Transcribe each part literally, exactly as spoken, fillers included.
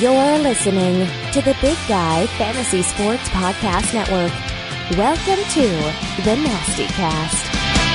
You're listening to the Big Guy Fantasy Sports Podcast Network. Welcome to the Nasty Cast.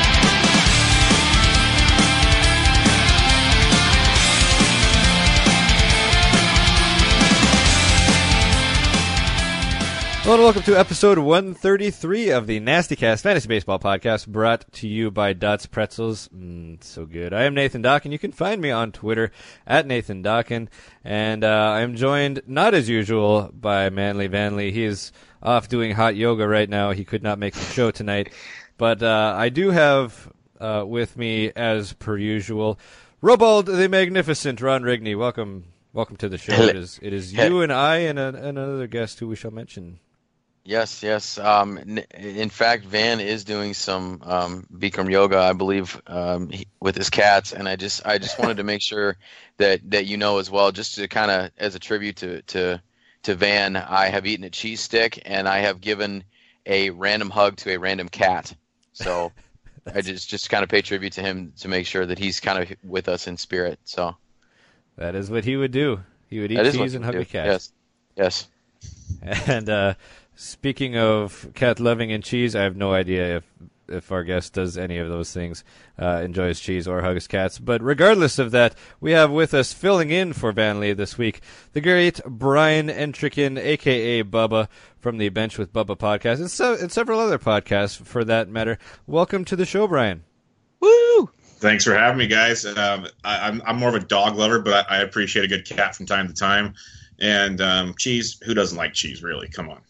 Hello and welcome to episode one thirty-three of the Nasty Cast Fantasy Baseball Podcast, brought to you by Dots Pretzels. Mm, so good. I am Nathan Dokken. You can find me on Twitter at Nathan Dokken, and uh, I'm joined, not as usual, by Manly Vanley. He is off doing hot yoga right now. He could not make the show tonight, but uh, I do have uh, with me, as per usual, Robald the Magnificent, Ron Rigney. Welcome, welcome to the show. It is, it is you and I and, a, and another guest who we shall mention. Yes, yes. Um, in fact, Van is doing some um, Bikram yoga, I believe, um, he, with his cats, and I just, I just wanted to make sure that, that you know as well, just to kind of as a tribute to, to, to Van, I have eaten a cheese stick and I have given a random hug to a random cat. So I just, just kind of pay tribute to him to make sure that he's kind of with us in spirit. So that is what he would do. He would eat cheese and hug do. a cat. Yes, yes. And uh, speaking of cat loving and cheese, I have no idea if if our guest does any of those things, uh, enjoys cheese or hugs cats. But regardless of that, we have with us, filling in for Vanley this week, the great Brian Entrikin, a k a. Bubba, from the Bench with Bubba podcast, and, so, and several other podcasts for that matter. Welcome to the show, Brian. Woo! Thanks for having me, guys. Um, I, I'm, I'm more of a dog lover, but I, I appreciate a good cat from time to time. And um, cheese, who doesn't like cheese, really? Come on.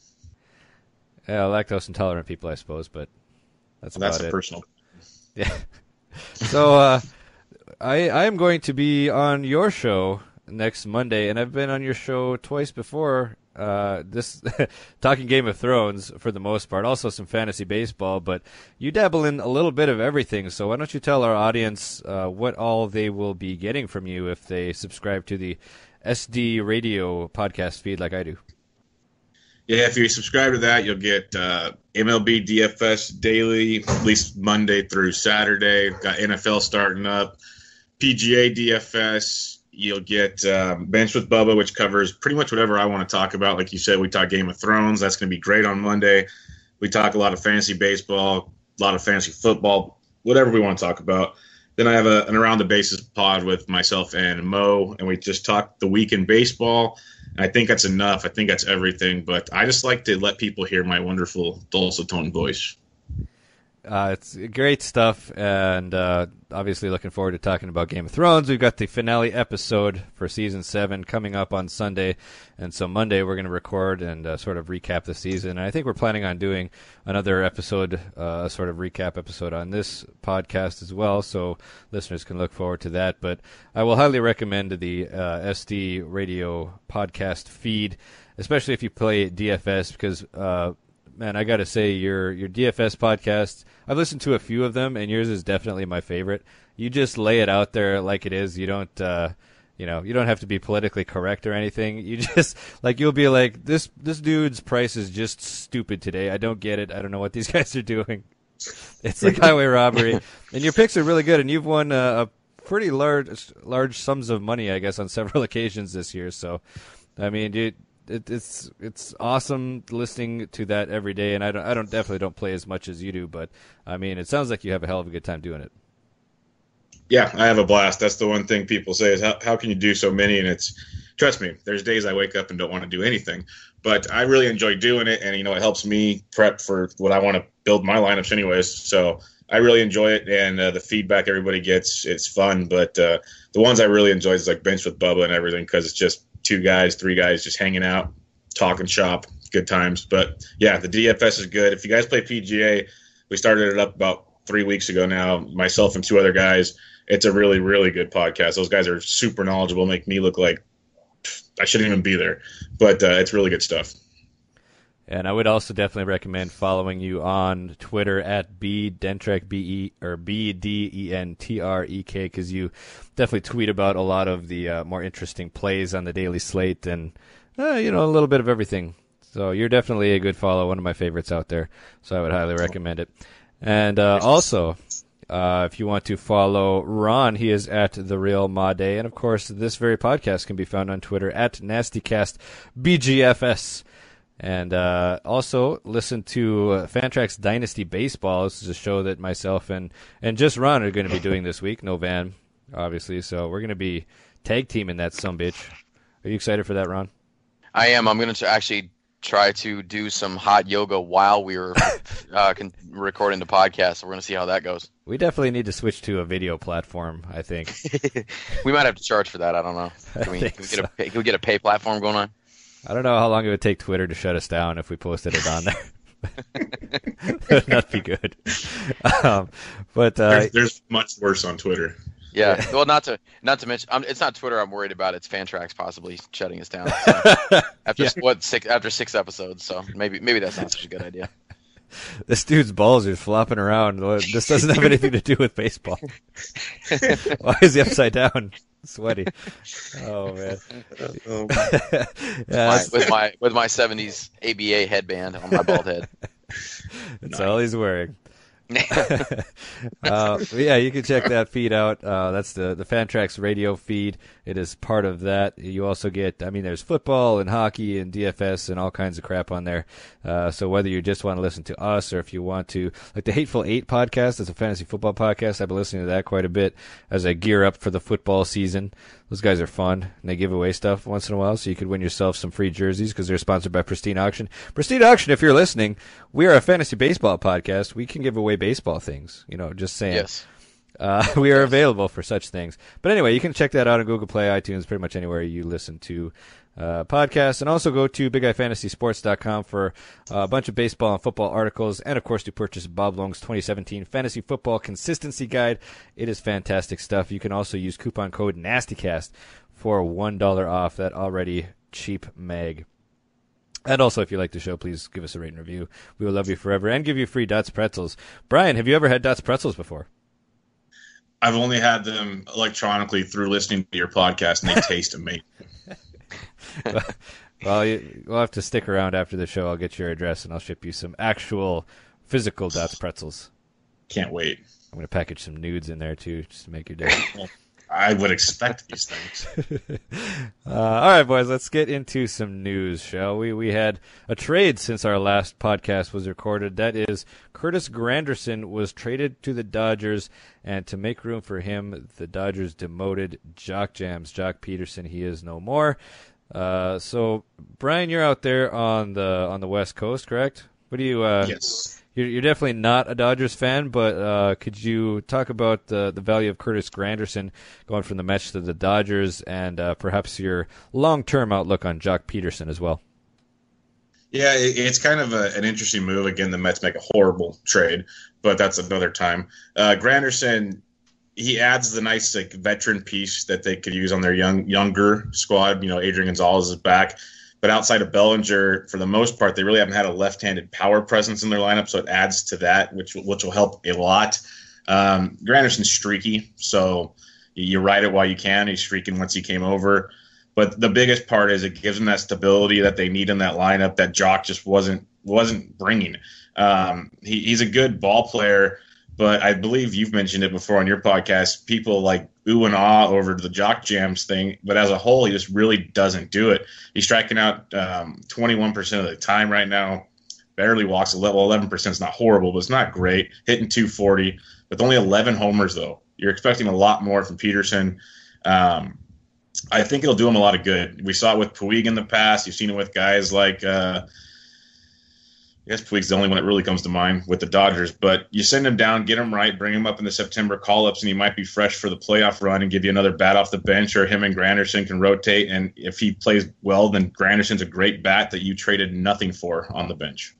Yeah, lactose intolerant people, I suppose, but that's well, about that's a it. personal. Yeah. So uh, I I am going to be on your show next Monday, and I've been on your show twice before. Uh, this talking Game of Thrones for the most part, also some fantasy baseball, but you dabble in a little bit of everything. So why don't you tell our audience uh, what all they will be getting from you if they subscribe to the S D Radio podcast feed like I do? Yeah, if you subscribe to that, you'll get uh, M L B D F S daily, at least Monday through Saturday. Got N F L starting up, P G A D F S. You'll get um, Bench with Bubba, which covers pretty much whatever I want to talk about. Like you said, we talk Game of Thrones. That's going to be great on Monday. We talk a lot of fantasy baseball, a lot of fantasy football, whatever we want to talk about. Then I have a, an Around the Bases pod with myself and Mo, and we just talk the week in baseball. And I think that's enough. I think that's everything. But I just like to let people hear my wonderful dulcet tone voice. Uh, it's great stuff, and uh, obviously looking forward to talking about Game of Thrones. We've got the finale episode for Season seven coming up on Sunday, and so Monday we're going to record and uh, sort of recap the season. And I think we're planning on doing another episode, uh, a sort of recap episode on this podcast as well, so listeners can look forward to that. But I will highly recommend the uh, S D Radio podcast feed, especially if you play D F S, because uh, man, I got to say, your your D F S podcast, I've listened to a few of them, and yours is definitely my favorite. You just lay it out there like it is. You don't, uh, you know, you don't have to be politically correct or anything. You just, like, you'll be like, this this dude's price is just stupid today. I don't get it. I don't know what these guys are doing. It's like highway robbery. And your picks are really good, and you've won uh, a pretty large large sums of money, I guess, on several occasions this year. So, I mean, you. It, it's it's awesome listening to that every day, and I don't I don't definitely don't play as much as you do, but I mean, it sounds like you have a hell of a good time doing it. Yeah, I have a blast. That's the one thing people say is how how can you do so many? And it's, trust me, there's days I wake up and don't want to do anything, but I really enjoy doing it, and you know, it helps me prep for what I want to build my lineups anyways. So I really enjoy it, and uh, the feedback everybody gets, it's fun. But uh, the ones I really enjoy is like Bench with Bubba and everything, because it's just two guys, three guys just hanging out, talking shop, good times. But yeah, the D F S is good. If you guys play P G A, we started it up about three weeks ago now, myself and two other guys. It's a really, really good podcast. Those guys are super knowledgeable, make me look like I shouldn't even be there. But uh, it's really good stuff. And I would also definitely recommend following you on Twitter at bdentrek, B E or B D E N T R E K, because you definitely tweet about a lot of the uh, more interesting plays on the daily slate, and uh, you know, a little bit of everything. So you're definitely a good follow, one of my favorites out there. So I would highly recommend it. And uh, also, Uh, if you want to follow Ron, he is at The Real Made. And, of course, this very podcast can be found on Twitter at NastyCastBGFS. And uh, also listen to uh, Fantrax Dynasty Baseball. This is a show that myself and, and just Ron are going to be doing this week. No Van, obviously. So we're going to be tag teaming that sumbitch. Are you excited for that, Ron? I am. I'm going to actually try to do some hot yoga while we were uh, con- recording the podcast. So we're going to see how that goes. We definitely need to switch to a video platform, I think. We might have to charge for that. I don't know. Can we, can we, so. get, a pay, can we get a pay platform going on? I don't know how long it would take Twitter to shut us down if we posted it on there. That'd not be good. Um, but uh, there's, there's much worse on Twitter. Yeah. Well, not to not to mention, um, it's not Twitter I'm worried about. It's Fantrax possibly shutting us down so, after yeah. what six after six episodes. So maybe maybe that's not such a good idea. This dude's balls are flopping around. This doesn't have anything to do with baseball. Why is he upside down? Sweaty. Oh man. Um, yeah, my, with my with my seventies A B A headband on my bald head. That's nice. All he's wearing. uh, yeah, you can check that feed out. Uh, that's the the Fantrax radio feed. It is part of that. You also get, I mean, there's football and hockey and D F S and all kinds of crap on there. Uh, so whether you just want to listen to us or if you want to, like the Hateful Eight podcast, it's a fantasy football podcast. I've been listening to that quite a bit as I gear up for the football season. Those guys are fun, and they give away stuff once in a while, so you could win yourself some free jerseys because they're sponsored by Pristine Auction. Pristine Auction, if you're listening, we are a fantasy baseball podcast. We can give away baseball things, you know, just saying. Yes. Uh, we are available for such things. But anyway, you can check that out on Google Play, iTunes, pretty much anywhere you listen to uh, podcasts. And also go to big eye fantasy sports dot com for a bunch of baseball and football articles. And, of course, to purchase Bob Long's twenty seventeen Fantasy Football Consistency Guide. It is fantastic stuff. You can also use coupon code NASTYCAST for one dollar off that already cheap mag. And also, if you like the show, please give us a rate and review. We will love you forever and give you free Dots Pretzels. Brian, have you ever had Dots Pretzels before? I've only had them electronically through listening to your podcast, and they taste amazing. well, well you, we'll have to stick around after the show. I'll get your address, and I'll ship you some actual physical Dots Pretzels. Can't wait. I'm going to package some nudes in there, too, just to make your day. Well, I would expect these things. uh, all right, boys, let's get into some news, shall we? We had a trade since our last podcast was recorded. That is, Curtis Granderson was traded to the Dodgers, and to make room for him, the Dodgers demoted Jock Jams. Jock Peterson, he is no more. Uh, so, Brian, you're out there on the on the West Coast, correct? What do you? Uh, yes. You're, you're definitely not a Dodgers fan, but uh, could you talk about the the value of Curtis Granderson going from the Mets to the Dodgers, and uh, perhaps your long-term outlook on Jock Peterson as well? Yeah, it, it's kind of a, an interesting move. Again, the Mets make a horrible trade, but that's another time. Uh, Granderson, he adds the nice like veteran piece that they could use on their young younger squad. You know, Adrian Gonzalez is back. But outside of Bellinger, for the most part, they really haven't had a left-handed power presence in their lineup, so it adds to that, which which will help a lot. Um, Granderson's streaky, so you ride it while you can. He's streaking once he came over. But the biggest part is it gives them that stability that they need in that lineup that Jock just wasn't wasn't bringing. Um, he, he's a good ball player, but I believe you've mentioned it before on your podcast. People like ooh and ah over the Jock Jams thing, but as a whole, he just really doesn't do it. He's striking out um, twenty-one percent of the time right now. Barely walks. Well, eleven percent is not horrible, but it's not great. Hitting two forty with only eleven homers, though. You're expecting a lot more from Peterson. Um, I think it'll do him a lot of good. We saw it with Puig in the past. You've seen it with guys like uh, – I guess Puig's the only one that really comes to mind with the Dodgers. But you send him down, get him right, bring him up in the September call-ups, and he might be fresh for the playoff run and give you another bat off the bench, or him and Granderson can rotate. And if he plays well, then Granderson's a great bat that you traded nothing for on the bench.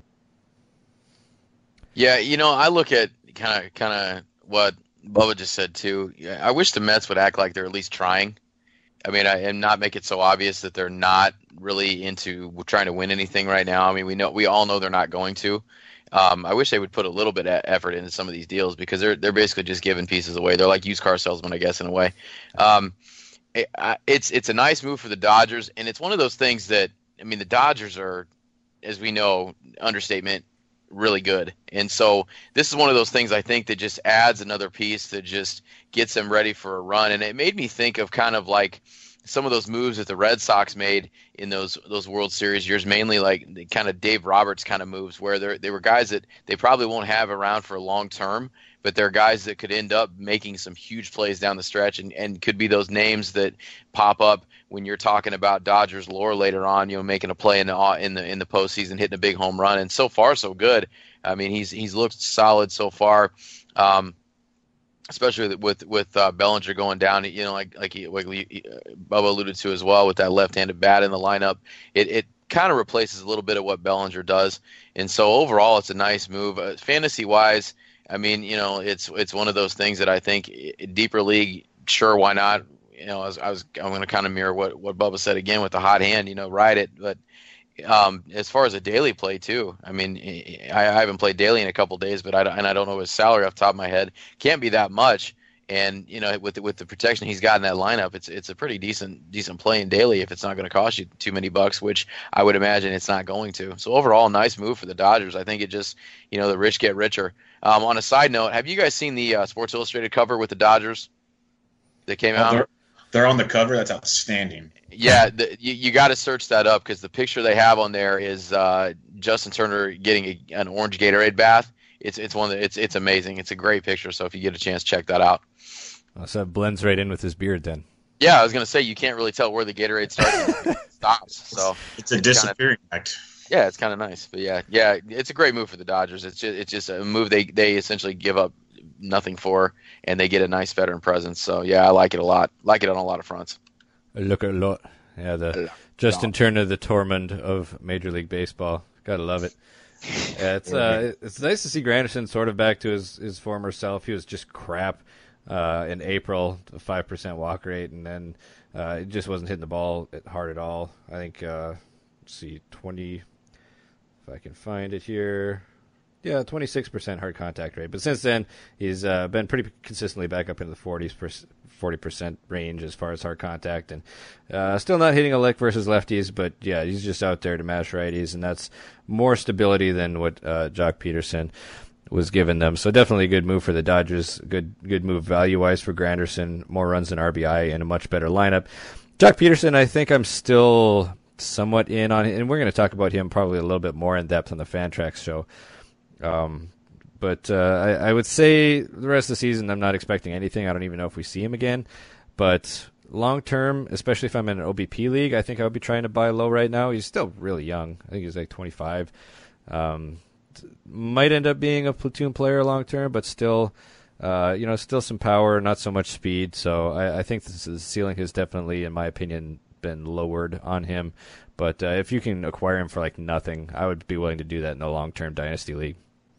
Yeah, you know, I look at kind of kind of what Bubba just said, too. I wish the Mets would act like they're at least trying. I mean, I, and not make it so obvious that they're not really into trying to win anything right now. I mean, we know we all know they're not going to. Um, I wish they would put a little bit of effort into some of these deals because they're they're basically just giving pieces away. They're like used car salesmen, I guess, in a way. Um, it, it's it's a nice move for the Dodgers, and it's one of those things that I mean, the Dodgers are, as we know, understatement, really good. And so this is one of those things I think that just adds another piece that just gets them ready for a run. And it made me think of kind of like some of those moves that the Red Sox made in those those World Series years, mainly like the kind of Dave Roberts kind of moves, where they they were guys that they probably won't have around for a long term, but they're guys that could end up making some huge plays down the stretch, and, and could be those names that pop up when you're talking about Dodgers lore later on, you know, making a play in the in the in the postseason, hitting a big home run. And so far, so good. I mean, he's he's looked solid so far. Um, Especially with with uh, Bellinger going down, you know, like like, he, like he, uh, Bubba alluded to as well, with that left-handed bat in the lineup, it it kind of replaces a little bit of what Bellinger does, and so overall, it's a nice move. Uh, fantasy-wise, I mean, you know, it's it's one of those things that I think deeper league, sure, why not? You know, I was, I was I'm going to kind of mirror what what Bubba said again with the hot hand, you know, ride it, but. Um, as far as a daily play too, I mean, I, I haven't played daily in a couple of days, but I and I don't know his salary off the top of my head. Can't be that much, and you know, with the, with the protection he's got in that lineup, it's it's a pretty decent decent play in daily if it's not going to cost you too many bucks, which I would imagine it's not going to. So overall, nice move for the Dodgers. I think it just, you know, the rich get richer. Um, on a side note, have you guys seen the uh, Sports Illustrated cover with the Dodgers that came oh, out? They're, they're on the cover. That's outstanding. Yeah, the, you, you got to search that up, because the picture they have on there is uh, Justin Turner getting a, an orange Gatorade bath. It's it's one that it's it's amazing. It's a great picture. So if you get a chance, check that out. So it blends right in with his beard then. Yeah, I was gonna say you can't really tell where the Gatorade starts and stops. So it's a it's disappearing kinda, act. Yeah, it's kind of nice. But yeah, yeah, it's a great move for the Dodgers. It's just it's just a move they they essentially give up nothing for, and they get a nice veteran presence. So yeah, I like it a lot. Like it on a lot of fronts. I look at a lot. Yeah, the Justin Turner, the Tormund of Major League Baseball. Gotta love it. Yeah, it's uh, it's nice to see Granderson sort of back to his, his former self. He was just crap uh, in April, a five percent walk rate, and then uh, it just wasn't hitting the ball hard at all. I think, uh, let's see, twenty, if I can find it here. Yeah, twenty-six percent hard contact rate. But since then, he's uh, been pretty consistently back up into the forties, forty percent range as far as hard contact. And uh, still not hitting a lick versus lefties, but yeah, he's just out there to mash righties, and that's more stability than what uh, Jock Peterson was giving them. So definitely a good move for the Dodgers. Good good move value-wise for Granderson. More runs than R B I and a much better lineup. Jock Peterson, I think I'm still somewhat in on, and we're going to talk about him probably a little bit more in depth on the Fantrax show. Um, but uh, I, I would say the rest of the season, I'm not expecting anything. I don't even know if we see him again. But long term, especially if I'm in an O B P league, I think I would be trying to buy low right now. He's still really young. I think he's like twenty-five. Um, might end up being a platoon player long term, but still, uh, you know, still some power, not so much speed. So I, I think this, the ceiling has definitely, in my opinion, been lowered on him. But uh, if you can acquire him for like nothing, I would be willing to do that in a long-term dynasty league.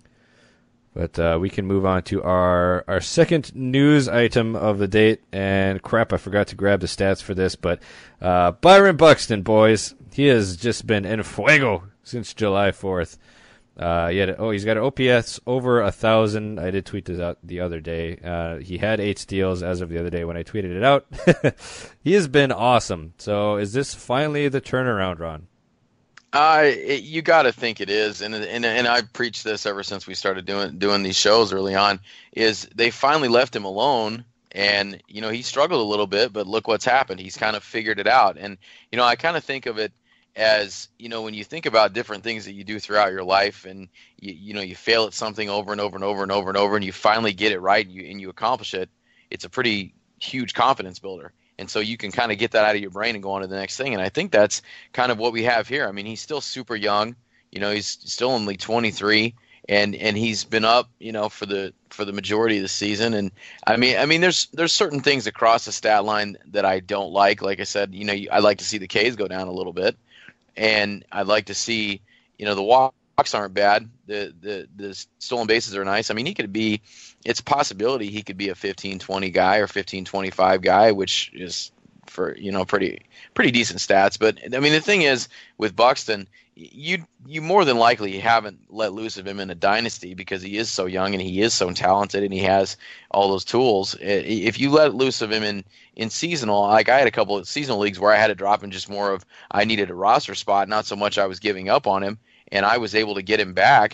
But uh, we can move on to our, our second news item of the date. And crap, I forgot to grab the stats for this. But uh, Byron Buxton, boys, he has just been en fuego since July fourth. Uh, he had, oh, he's got an O P S over a thousand. I did tweet this out the other day. Uh, he had eight steals as of the other day when I tweeted it out. He has been awesome. So is this finally the turnaround, Ron? Uh, it, you got to think it is, and and and I preached this ever since we started doing doing these shows early on. Is they finally left him alone, and you know he struggled a little bit, but look what's happened. He's kind of figured it out, and you know I kind of think of it as, you know, when you think about different things that you do throughout your life, and you you know you fail at something over and over and over and over and over, and you finally get it right, and you and you accomplish it. It's a pretty huge confidence builder. And so you can kind of get that out of your brain and go on to the next thing. And I think that's kind of what we have here. I mean, he's still super young. You know, he's still only twenty-three, and and he's been up, you know, for the for the majority of the season. And I mean, I mean, there's there's certain things across the stat line that I don't like. Like I said, you know, I like to see the Ks go down a little bit, and I'd like to see, you know, the walks aren't bad. The the the stolen bases are nice. I mean, he could be. It's a possibility he could be a fifteen twenty guy or fifteen twenty-five guy, which is for, you know, pretty pretty decent stats. But I mean, the thing is with Buxton, you you more than likely haven't let loose of him in a dynasty because he is so young and he is so talented and he has all those tools. If you let loose of him in in seasonal, like I had a couple of seasonal leagues where I had to drop in just more of I needed a roster spot, not so much I was giving up on him, and I was able to get him back.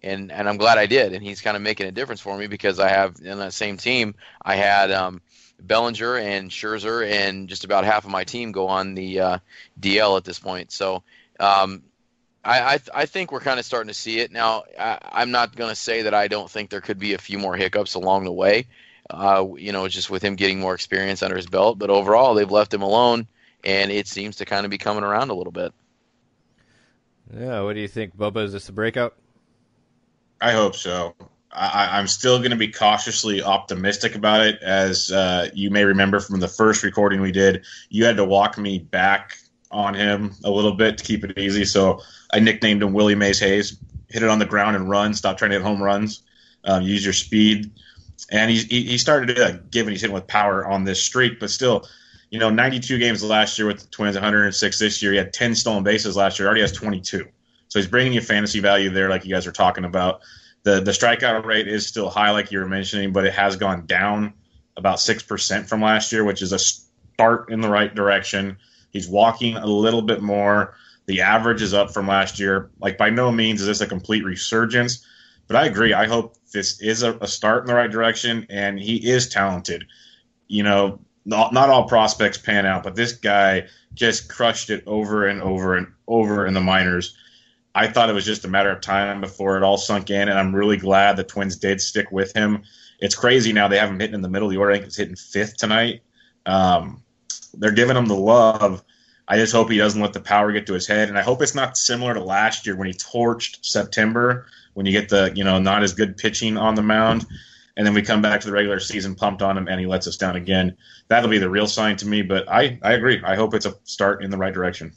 and and I'm glad I did. And he's kind of making a difference for me because I have in that same team I had um, Bellinger and Scherzer and just about half of my team go on the uh, D L at this point. So um, I, I I think we're kind of starting to see it now. I, I'm not going to say that I don't think there could be a few more hiccups along the way. Uh, you know, just with him getting more experience under his belt, but overall they've left him alone, and it seems to kind of be coming around a little bit. Yeah, what do you think, Bubba? Is this a breakout? I hope so. I, I'm still going to be cautiously optimistic about it. As uh, you may remember from the first recording we did, you had to walk me back on him a little bit to keep it easy. So I nicknamed him Willie Mays Hayes. Hit it on the ground and run. Stop trying to hit home runs. Um, use your speed. And he, he started to uh, give, and he's hitting with power on this streak. But still, you know, ninety-two games last year with the Twins, one hundred six this year. He had ten stolen bases last year. Already has twenty-two. So he's bringing you fantasy value there, like you guys are talking about. The the strikeout rate is still high, like you were mentioning, but it has gone down about six percent from last year, which is a start in the right direction. He's walking a little bit more. The average is up from last year. Like, by no means is this a complete resurgence, but I agree. I hope this is a, a start in the right direction, and he is talented. You know, not, not all prospects pan out, but this guy just crushed it over and over and over in the minors. I thought it was just a matter of time before it all sunk in, and I'm really glad the Twins did stick with him. It's crazy now they have him hitting in the middle of the order. I think he's hitting fifth tonight. Um, they're giving him the love. I just hope he doesn't let the power get to his head, and I hope it's not similar to last year when he torched September, when you get the, you know, not as good pitching on the mound, and then we come back to the regular season pumped on him, and he lets us down again. That'll be the real sign to me, but I, I agree. I hope it's a start in the right direction.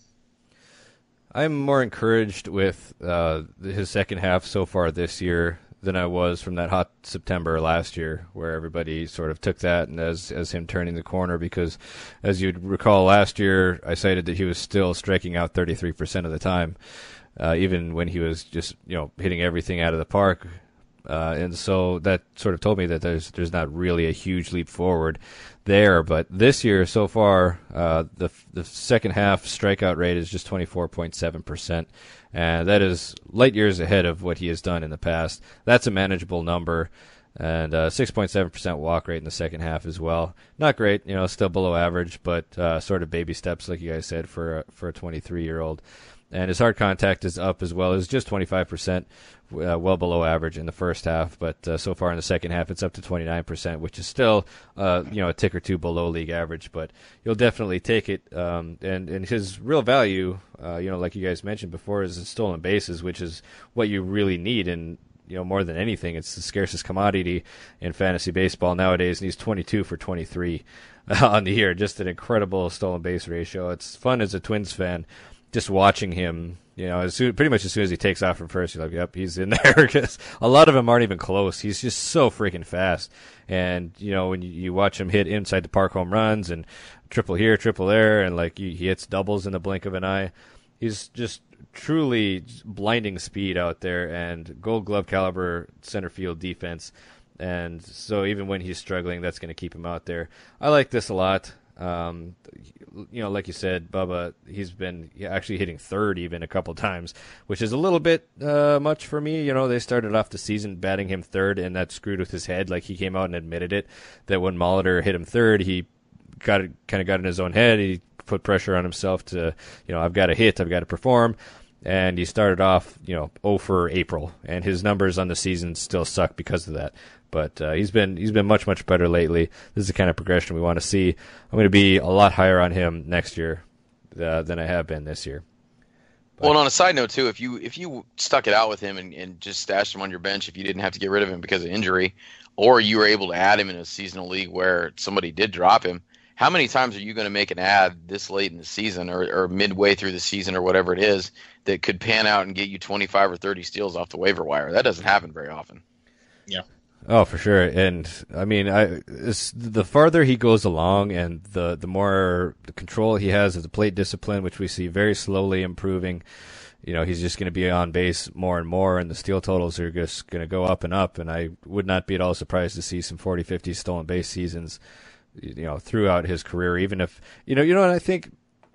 I'm more encouraged with uh, his second half so far this year than I was from that hot September last year, where everybody sort of took that and as as him turning the corner. Because, as you'd recall, last year I cited that he was still striking out thirty-three percent of the time, uh, even when he was just, you know, hitting everything out of the park. Uh, and so that sort of told me that there's there's not really a huge leap forward there. But this year so far, uh, the the second half strikeout rate is just twenty-four point seven percent, and that is light years ahead of what he has done in the past. That's a manageable number, and uh, six point seven percent walk rate in the second half as well. Not great, you know, still below average, but uh, sort of baby steps, like you guys said, for a, for a twenty-three-year-old. And his hard contact is up as well. It's just twenty-five percent, uh, well below average in the first half. But uh, so far in the second half, it's up to twenty-nine percent, which is still, uh, you know, a tick or two below league average. But you'll definitely take it. Um, and, and his real value, uh, you know, like you guys mentioned before, is his stolen bases, which is what you really need. And, you know, more than anything, it's the scarcest commodity in fantasy baseball nowadays. And he's twenty-two for twenty-three on the year. Just an incredible stolen base ratio. It's fun as a Twins fan. Just watching him, you know, as soon, pretty much as soon as he takes off from first, you're like, yep, he's in there. Because a lot of them aren't even close. He's just so freaking fast. And, you know, when you, you watch him hit inside the park home runs and triple here, triple there, and, like, he, he hits doubles in the blink of an eye, he's just truly blinding speed out there and gold glove caliber center field defense. And so even when he's struggling, that's going to keep him out there. I like this a lot. Um, you know, like you said, Bubba, he's been actually hitting third even a couple times, which is a little bit uh, much for me. You know, they started off the season batting him third, and that screwed with his head. Like, he came out and admitted it, that when Molitor hit him third, he got kind of got in his own head. He put pressure on himself to, you know, I've got to hit, I've got to perform. And he started off, you know, oh for April, and his numbers on the season still suck because of that. But uh, he's been he's been much, much better lately. This is the kind of progression we want to see. I'm going to be a lot higher on him next year uh, than I have been this year. But, well, and on a side note, too, if you if you stuck it out with him and, and just stashed him on your bench, if you didn't have to get rid of him because of injury, or you were able to add him in a seasonal league where somebody did drop him, how many times are you going to make an ad this late in the season or, or midway through the season or whatever it is that could pan out and get you twenty-five or thirty steals off the waiver wire? That doesn't happen very often. Yeah. Oh, for sure. And I mean, I it's, the farther he goes along and the, the more control he has of the plate discipline, which we see very slowly improving, you know, he's just going to be on base more and more, and the steal totals are just going to go up and up. And I would not be at all surprised to see some forty, fifty stolen base seasons, you know, throughout his career. Even if, you know, you know, and I think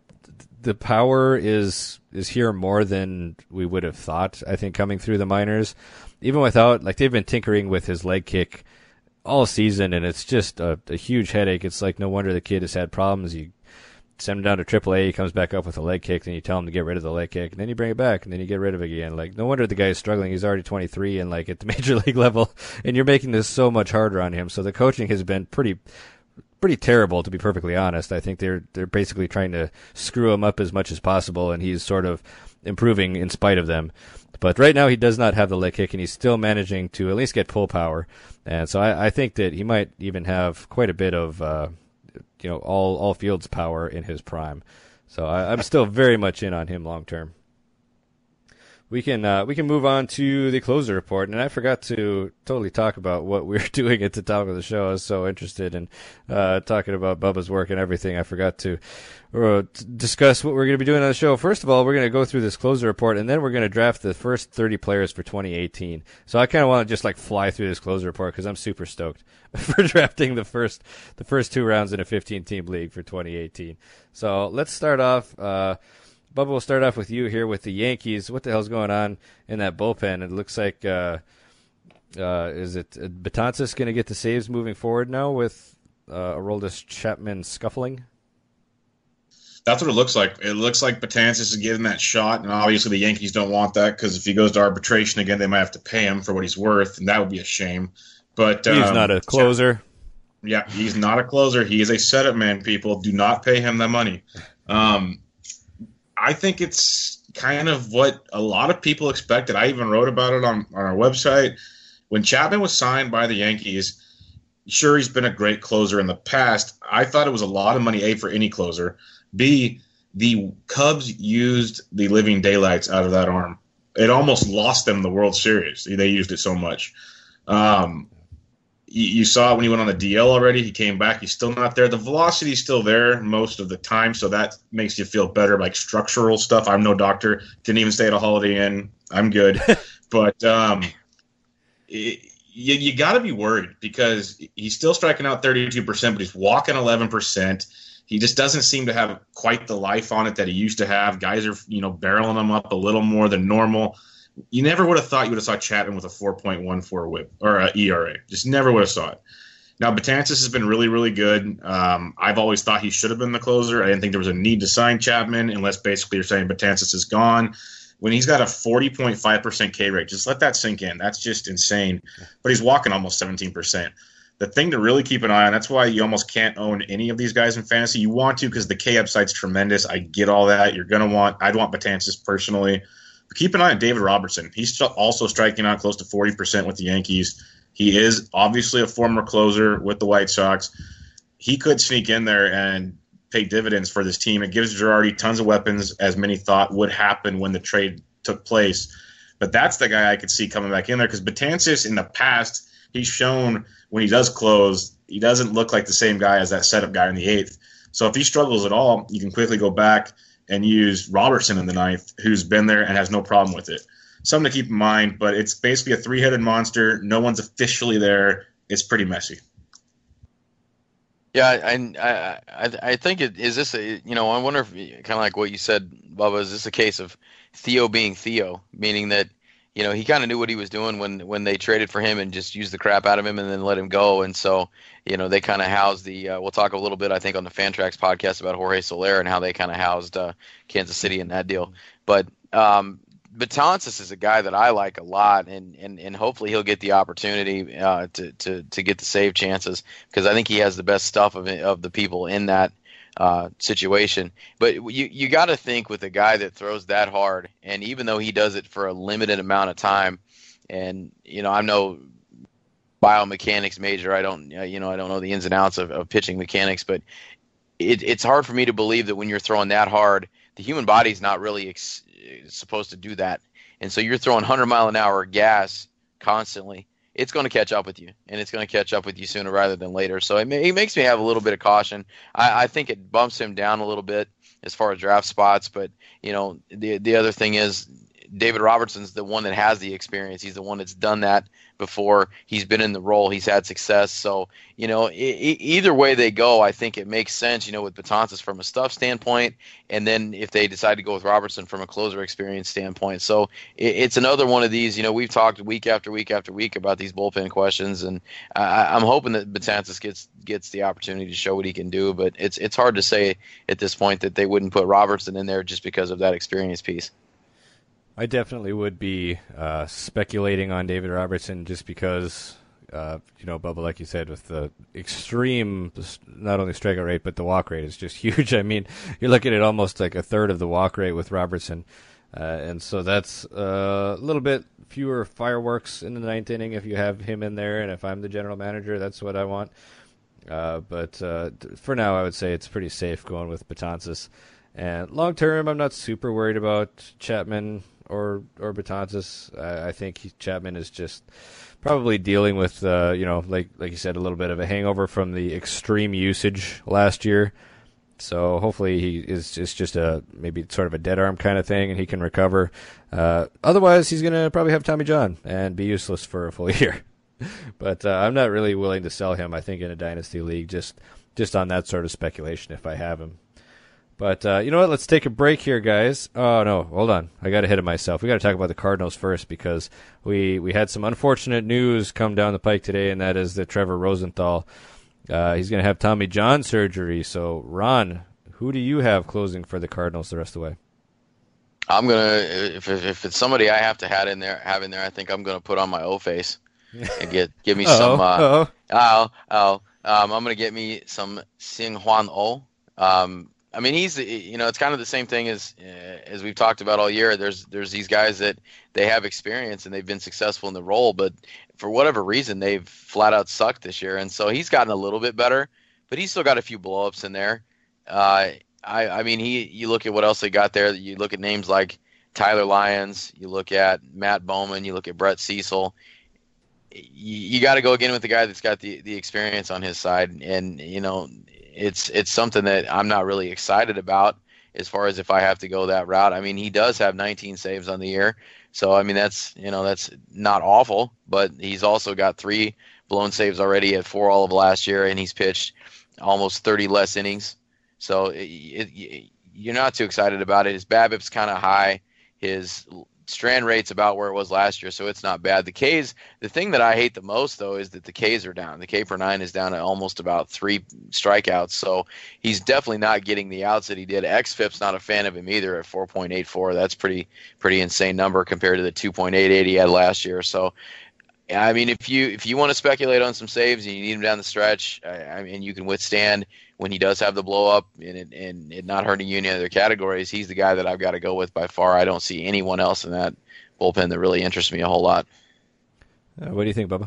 the power is is here more than we would have thought. I think coming through the minors. even without, like, they've been tinkering with his leg kick all season, and it's just a, a huge headache. It's like no wonder the kid has had problems. You send him down to triple A, he comes back up with a leg kick, then you tell him to get rid of the leg kick, and then you bring it back, and then you get rid of it again. Like, no wonder the guy is struggling. He's already twenty-three and, like, at the major league level, and you're making this so much harder on him. So the coaching has been pretty pretty terrible, to be perfectly honest. I think they're they're basically trying to screw him up as much as possible, and he's sort of improving in spite of them. But right now he does not have the leg kick, and he's still managing to at least get pull power. And so I, I think that he might even have quite a bit of uh, you know, all all fields power in his prime. So I, I'm still very much in on him long term. We can uh, we can move on to the closer report, and I forgot to totally talk about what we were doing at the top of the show. I was so interested in uh, talking about Bubba's work and everything. I forgot to uh, discuss what we're going to be doing on the show. First of all, we're going to go through this closer report, and then we're going to draft the first thirty players for twenty eighteen. So I kind of want to just like fly through this closer report because I'm super stoked for drafting the first the first two rounds in a fifteen-team league for twenty eighteen. So let's start off. Uh, Bubba, we'll start off with you here with the Yankees. What the hell's going on in that bullpen? It looks like, uh, uh, is it uh, Betances going to get the saves moving forward now with uh, Aroldis Chapman scuffling? That's what it looks like. It looks like Betances is giving that shot, and obviously the Yankees don't want that because if he goes to arbitration again, they might have to pay him for what he's worth, and that would be a shame. But he's um, not a closer. Yeah, he's not a closer. He is a setup man, people. Do not pay him that money. Um I think it's kind of what a lot of people expected. I even wrote about it on, on our website. When Chapman was signed by the Yankees, sure, he's been a great closer in the past. I thought it was a lot of money, A, for any closer. B, the Cubs used the living daylights out of that arm. It almost lost them the World Series. They used it so much. Um, you, you saw it when he went on the D L already. He came back. He's still not there. The velocity's still there most of the time, so that makes you feel better, like structural stuff. I'm no doctor. Didn't even stay at a Holiday Inn. I'm good. But um, it, you, you got to be worried because he's still striking out thirty-two percent, but he's walking eleven percent. He just doesn't seem to have quite the life on it that he used to have. Guys are, you know, barreling him up a little more than normal. You never would have thought you would have saw Chapman with a four point one four whip or a E R A. Just never would have saw it. Now, Betances has been really, really good. Um, I've always thought he should have been the closer. I didn't think there was a need to sign Chapman unless basically you're saying Betances is gone. When he's got a forty point five percent K rate, just let that sink in. That's just insane. But he's walking almost seventeen percent. The thing to really keep an eye on, that's why you almost can't own any of these guys in fantasy. You want to because the K upside's tremendous. I get all that. You're going to want – I'd want Betances personally. Keep an eye on David Robertson. He's also striking out close to forty percent with the Yankees. He is obviously a former closer with the White Sox. He could sneak in there and pay dividends for this team. It gives Girardi tons of weapons, as many thought would happen when the trade took place. But that's the guy I could see coming back in there because Betances in the past, he's shown when he does close, he doesn't look like the same guy as that setup guy in the eighth. So if he struggles at all, you can quickly go back and use Robertson in the ninth, who's been there and has no problem with it. Something to keep in mind, but it's basically a three-headed monster. No one's officially there. It's pretty messy. Yeah, I I I, I think it is this. A, you know, I wonder if kind of like what you said, Bubba. Is this a case of Theo being Theo, meaning that you know he kind of knew what he was doing when when they traded for him and just used the crap out of him and then let him go, and so you know they kind of housed the. Uh, we'll talk a little bit, I think, on the Fantrax podcast about Jorge Soler and how they kind of housed uh, Kansas City in that deal. But um, Betances is a guy that I like a lot, and, and, and hopefully he'll get the opportunity uh, to, to to get the save chances because I think he has the best stuff of of the people in that uh, situation. But you you got to think with a guy that throws that hard, and even though he does it for a limited amount of time, and you know I'm no biomechanics major, I don't you know I don't know the ins and outs of, of pitching mechanics, but it, it's hard for me to believe that when you're throwing that hard, the human body's not really ex- supposed to do that. And so you're throwing one hundred mile an hour gas constantly. It's going to catch up with you, and it's going to catch up with you sooner rather than later. So it, may, it makes me have a little bit of caution. I, I think it bumps him down a little bit as far as draft spots. But, you know, the the other thing is David Robertson's the one that has the experience. He's the one that's done that before. He's been in the role. He's had success. So, you know, e- either way they go, I think it makes sense, you know, with Betances from a stuff standpoint, and then if they decide to go with Robertson from a closer experience standpoint. So it, it's another one of these, you know, we've talked week after week after week about these bullpen questions, and I, I'm hoping that Betances gets gets the opportunity to show what he can do, but it's it's hard to say at this point that they wouldn't put Robertson in there just because of that experience piece. I definitely would be uh, speculating on David Robertson just because, uh, you know, Bubba, like you said, with the extreme, not only strikeout rate, but the walk rate is just huge. I mean, you're looking at almost like a third of the walk rate with Robertson. Uh, and so that's uh, a little bit fewer fireworks in the ninth inning if you have him in there. And if I'm the general manager, that's what I want. Uh, but uh, for now, I would say it's pretty safe going with Betances. And long term, I'm not super worried about Chapman or or Betances. I, I think he, Chapman is just probably dealing with, uh, you know, like like you said, a little bit of a hangover from the extreme usage last year. So hopefully he is just, just a maybe sort of a dead arm kind of thing, and he can recover. Uh, otherwise, he's going to probably have Tommy John and be useless for a full year. But uh, I'm not really willing to sell him, I think, in a dynasty league, just just on that sort of speculation if I have him. But uh, you know what? Let's take a break here, guys. Oh, no, hold on. I got ahead of myself. We got to talk about the Cardinals first because we, we had some unfortunate news come down the pike today, and that is that Trevor Rosenthal, uh, he's going to have Tommy John surgery. So, Ron, who do you have closing for the Cardinals the rest of the way? I'm going to, if if it's somebody I have to have in there, have in there, I think I'm going to put on my O face and get give me some. Uh, oh, oh, um, I'm going to get me some Sing Hwan Oh. Um, I mean, he's, you know, it's kind of the same thing as uh, as we've talked about all year. There's there's these guys that they have experience and they've been successful in the role, but for whatever reason, they've flat out sucked this year. And so he's gotten a little bit better, but he's still got a few blowups in there. Uh, I I mean, he you look at what else they got there. You look at names like Tyler Lyons, you look at Matt Bowman, you look at Brett Cecil. You, you got to go again with the guy that's got the, the experience on his side, and you know. It's it's something that I'm not really excited about as far as if I have to go that route. I mean, he does have nineteen saves on the year, so I mean that's you know that's not awful. But he's also got three blown saves already at four all of last year, and he's pitched almost thirty less innings. So it, it, you're not too excited about it. His BABIP's kind of high. His strand rate's about where it was last year, so it's not bad. The Ks, the thing that I hate the most, though, is that the Ks are down. The K per nine is down to almost about three strikeouts, so he's definitely not getting the outs that he did. X F I P's not a fan of him either at four point eight four. That's pretty pretty insane number compared to the two point eight eight he had last year. So, I mean, if you if you want to speculate on some saves and you need him down the stretch, I, I mean, you can withstand when he does have the blow up and it, and it not hurting you in any other categories. He's the guy that I've got to go with by far. I don't see anyone else in that bullpen that really interests me a whole lot. Uh, what do you think, Bubba?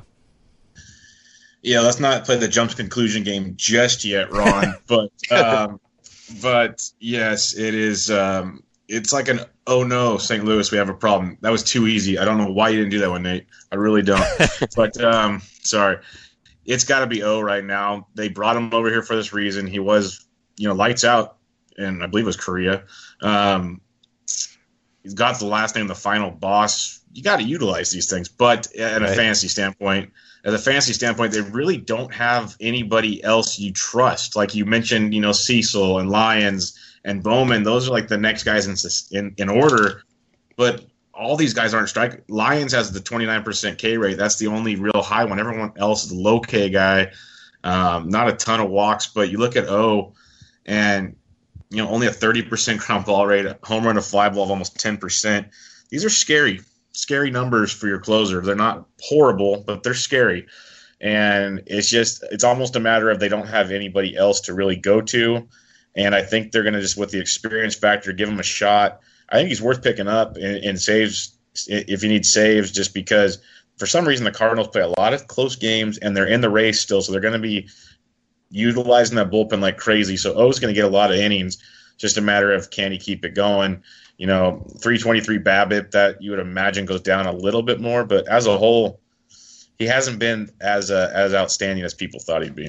Yeah, let's not play the jump to conclusion game just yet, Ron. but um, but yes, it is. Um, it's like an oh no, Saint Louis, we have a problem. That was too easy. I don't know why you didn't do that one, Nate. I really don't. but um, sorry. It's got to be O right now. They brought him over here for this reason. He was, you know, lights out, and I believe it was Korea. Um, he's got the last name, the final boss. You got to utilize these things. But at a right. fantasy standpoint, at a fantasy standpoint, they really don't have anybody else you trust. Like you mentioned, you know, Cecil and Lyons and Bowman. Those are like the next guys in in, in order. But all these guys aren't strike. Lyons has the twenty-nine percent K rate. That's the only real high one. Everyone else is a low K guy. Um, not a ton of walks, but you look at O, and you know only a thirty percent ground ball rate, home run to fly ball of almost ten percent. These are scary, scary numbers for your closer. They're not horrible, but they're scary. And it's just it's almost a matter of they don't have anybody else to really go to. And I think they're going to just, with the experience factor, give him a shot. I think he's worth picking up in, in saves if you need saves, just because for some reason the Cardinals play a lot of close games and they're in the race still, so they're going to be utilizing that bullpen like crazy. So O's going to get a lot of innings. Just a matter of can he keep it going. You know, three twenty-three BABIP, that you would imagine goes down a little bit more, but as a whole, he hasn't been as uh, as outstanding as people thought he'd be.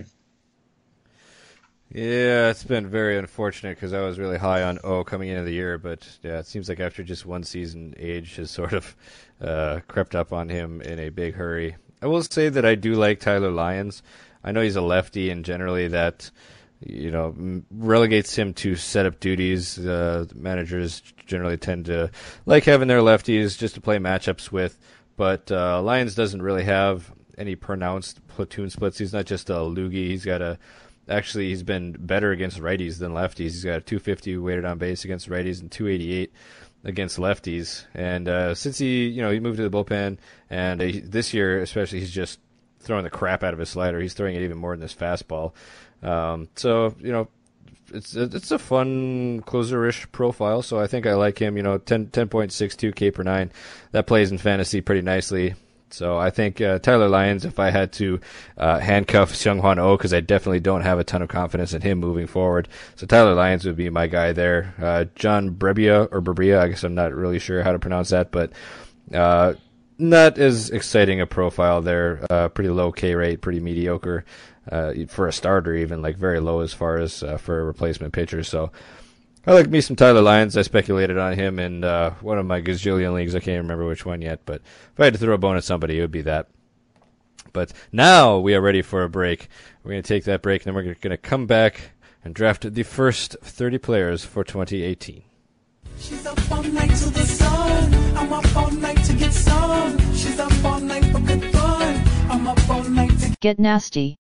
Yeah, it's been very unfortunate because I was really high on O coming into the year, but yeah, it seems like after just one season, age has sort of uh, crept up on him in a big hurry. I will say that I do like Tyler Lyons. I know he's a lefty, and generally that, you know, relegates him to setup duties. Uh, managers generally tend to like having their lefties just to play matchups with. But uh, Lyons doesn't really have any pronounced platoon splits. He's not just a loogie. He's got a actually he's been better against righties than lefties. He's got a two fifty weighted on base against righties and two eighty-eight against lefties. And uh, since he you know he moved to the bullpen, and uh, this year especially, he's just throwing the crap out of his slider. He's throwing it even more than his fastball. Um, so you know. It's it's a fun closer-ish profile, so I think I like him. You know, ten point six two K per nine. That plays in fantasy pretty nicely. So I think uh, Tyler Lyons, if I had to uh, handcuff Seung-Hwan Oh, because I definitely don't have a ton of confidence in him moving forward. So Tyler Lyons would be my guy there. Uh, John Brebbia, or Brebbia, I guess I'm not really sure how to pronounce that, but uh, not as exciting a profile there. Uh, pretty low K rate, pretty mediocre. Uh, for a starter, even like very low as far as uh, for a replacement pitcher. So I like me some Tyler Lyons. I speculated on him in uh, one of my gazillion leagues. I can't remember which one yet, but if I had to throw a bone at somebody, it would be that. But now we are ready for a break. We're going to take that break, and then we're going to come back and draft the first thirty players for twenty eighteen. She's up all night to the sun. I'm up all night to get some. She's up all night for good fun. I'm up all night to get nasty.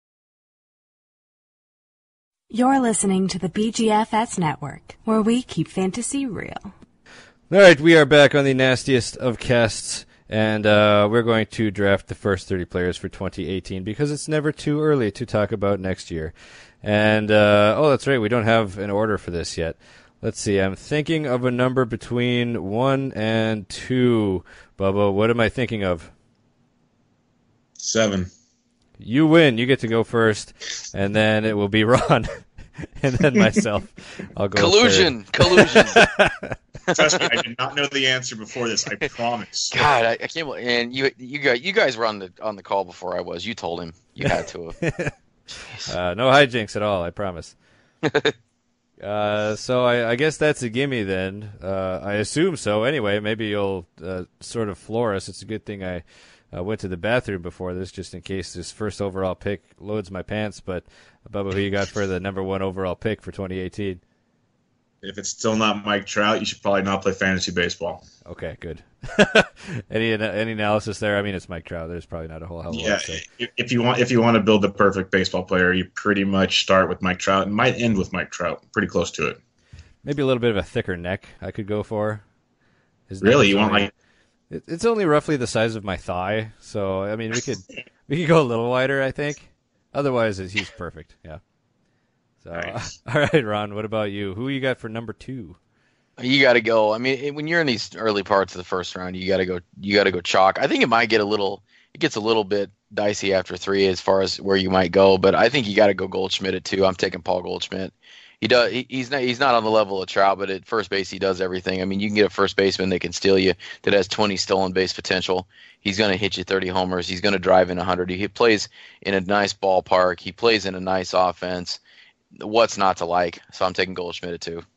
You're listening to the B G F S Network, where we keep fantasy real. All right, we are back on the nastiest of casts, and uh, we're going to draft the first thirty players for twenty eighteen because it's never too early to talk about next year. And, uh, oh, that's right, we don't have an order for this yet. Let's see, I'm thinking of a number between one and two. Bubba, what am I thinking of? Seven. You win. You get to go first, and then it will be Ron, and then myself. I'll go Collusion. third. Collusion. Trust me, I did not know the answer before this. I promise. God, I, I can't believe. And you, you guys, you guys were on the on the call before I was. You told him you had to. uh, no hijinks at all. I promise. uh, so I, I guess that's a gimme then. Uh, I assume so. Anyway, maybe you'll uh, sort of floor us. It's a good thing I. I uh, went to the bathroom before this just in case this first overall pick loads my pants. But, Bubba, who you got for the number one overall pick for twenty eighteen? If it's still not Mike Trout, you should probably not play fantasy baseball. Okay, good. any any analysis there? I mean, it's Mike Trout. There's probably not a whole hell of a yeah, lot. So. If you want, if you want to build the perfect baseball player, you pretty much start with Mike Trout and might end with Mike Trout. Pretty close to it. Maybe a little bit of a thicker neck I could go for. His really, you want like? It's only roughly the size of my thigh, so I mean we could we could go a little wider, I think. Otherwise, he's perfect. Yeah. So, nice. All right, Ron. What about you? Who you got for number two? You got to go. I mean, when you're in these early parts of the first round, you got to go. You got to go chalk. I think it might get a little. It gets a little bit dicey after three as far as where you might go, but I think you got to go Goldschmidt at two. I'm taking Paul Goldschmidt. He does. He, he's not. He's not on the level of Trout, but at first base he does everything. I mean, you can get a first baseman that can steal you, that has twenty stolen base potential. He's going to hit you thirty homers. He's going to drive in one hundred. He plays in a nice ballpark. He plays in a nice offense. What's not to like? So I'm taking Goldschmidt at two.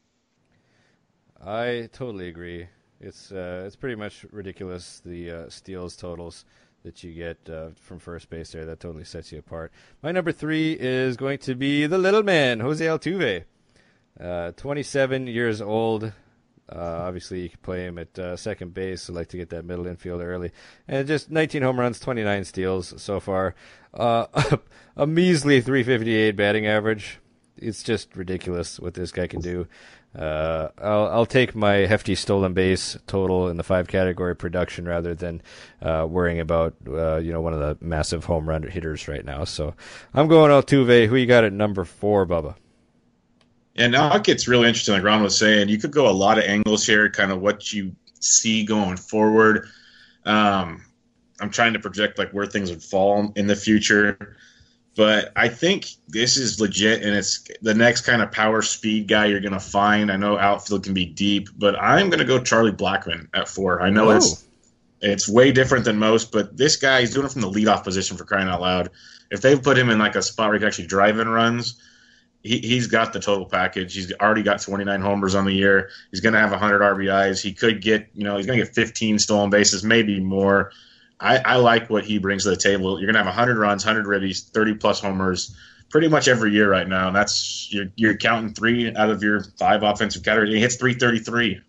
I totally agree. It's uh, it's pretty much ridiculous, the uh, steals totals that you get uh, from first base there. That totally sets you apart. My number three is going to be the little man, Jose Altuve. Uh, twenty-seven years old. Uh, obviously, you can play him at uh, second base. So like to get that middle infield early. And just nineteen home runs, twenty-nine steals so far. Uh, a measly three fifty-eight batting average. It's just ridiculous what this guy can do. Uh, I'll, I'll take my hefty stolen base total in the five category production rather than uh, worrying about uh, you know one of the massive home run hitters right now. So I'm going Altuve. Who you got at number four, Bubba? And now it gets really interesting, like Ron was saying. You could go a lot of angles here, kind of what you see going forward. Um, I'm trying to project like where things would fall in the future. But I think this is legit, and it's the next kind of power speed guy you're going to find. I know outfield can be deep, but I'm going to go Charlie Blackmon at four. I know oh. it's it's way different than most, but this guy, he's doing it from the leadoff position for crying out loud. If they put him in like a spot where he can actually drive in runs, he, he's got the total package. He's already got twenty-nine homers on the year. He's going to have one hundred R B Is. He could get, you know, he's going to get fifteen stolen bases, maybe more. I, I like what he brings to the table. You're going to have one hundred runs, one hundred ribbies, thirty-plus homers pretty much every year right now. And that's you're, you're counting three out of your five offensive categories. He hits three thirty-three.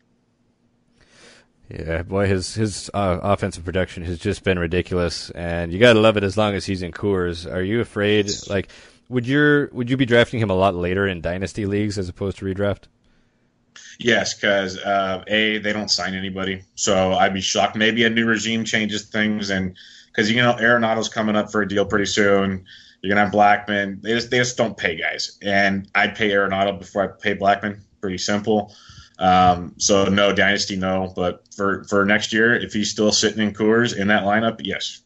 Yeah, boy, his his uh, offensive production has just been ridiculous, and you got to love it as long as he's in Coors. Are you afraid, like, would your would you be drafting him a lot later in dynasty leagues as opposed to redraft? Yes, because uh, A, they don't sign anybody, so I'd be shocked. Maybe a new regime changes things, and because you know Arenado's coming up for a deal pretty soon. You're gonna have Blackman. They just they just don't pay guys, and I'd pay Arenado before I pay Blackman. Pretty simple. Um, so no dynasty, no. But for, for next year, if he's still sitting in Coors in that lineup, yes.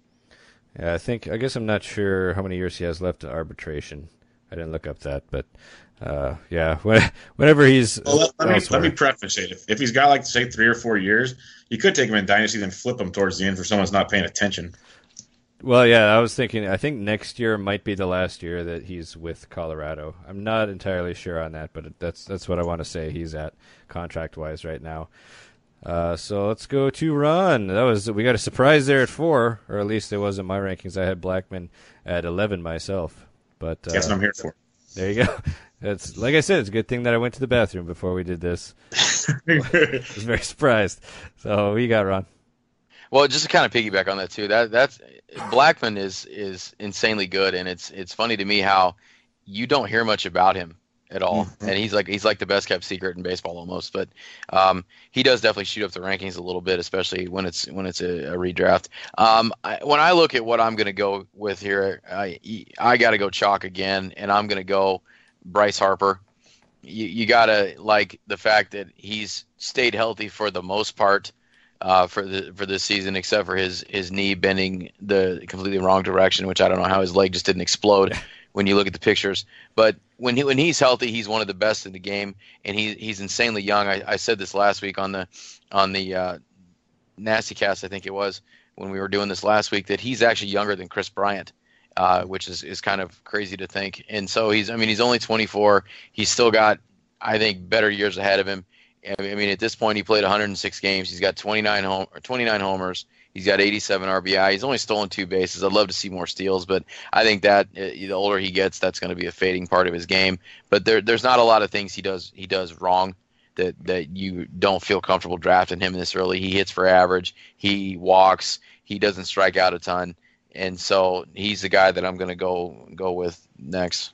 Yeah, I think I guess I'm not sure how many years he has left to arbitration. I didn't look up that, but uh, yeah, whenever he's well, let, let me let me preface it. If, if he's got like say three or four years, you could take him in dynasty, then flip him towards the end for someone who's not paying attention. Well, yeah, I was thinking, I think next year might be the last year that he's with Colorado. I'm not entirely sure on that, but that's that's what I want to say he's at contract-wise right now. Uh, so let's go to Ron. That was we got a surprise there at four, or at least it wasn't my rankings. I had Blackman at eleven myself. But uh, that's what I'm here for. There you go. It's like I said, it's a good thing that I went to the bathroom before we did this. I was very surprised. So we got Ron. Well, just to kind of piggyback on that too, that that's Blackman is is insanely good, and it's it's funny to me how you don't hear much about him at all, mm-hmm. and he's like he's like the best kept secret in baseball almost. But um, he does definitely shoot up the rankings a little bit, especially when it's when it's a, a redraft. Um, I, when I look at what I'm going to go with here, I I got to go chalk again, and I'm going to go Bryce Harper. You, you got to like the fact that he's stayed healthy for the most part. Uh, for the for this season, except for his, his knee bending the completely wrong direction, which I don't know how his leg just didn't explode when you look at the pictures. But when he when he's healthy, he's one of the best in the game, and he he's insanely young. I, I said this last week on the on the uh, Nasty Cast, I think it was when we were doing this last week, that he's actually younger than Chris Bryant, uh, which is, is kind of crazy to think. And so he's I mean he's only twenty-four. He's still got I think better years ahead of him. I mean, at this point, he played one hundred six games. He's got twenty-nine home, or twenty-nine homers. He's got eighty-seven R B I. He's only stolen two bases. I'd love to see more steals, but I think that uh, the older he gets, that's going to be a fading part of his game. But there, there's not a lot of things he does he does wrong that, that you don't feel comfortable drafting him this early. He hits for average. He walks. He doesn't strike out a ton, and so he's the guy that I'm going to go go with next.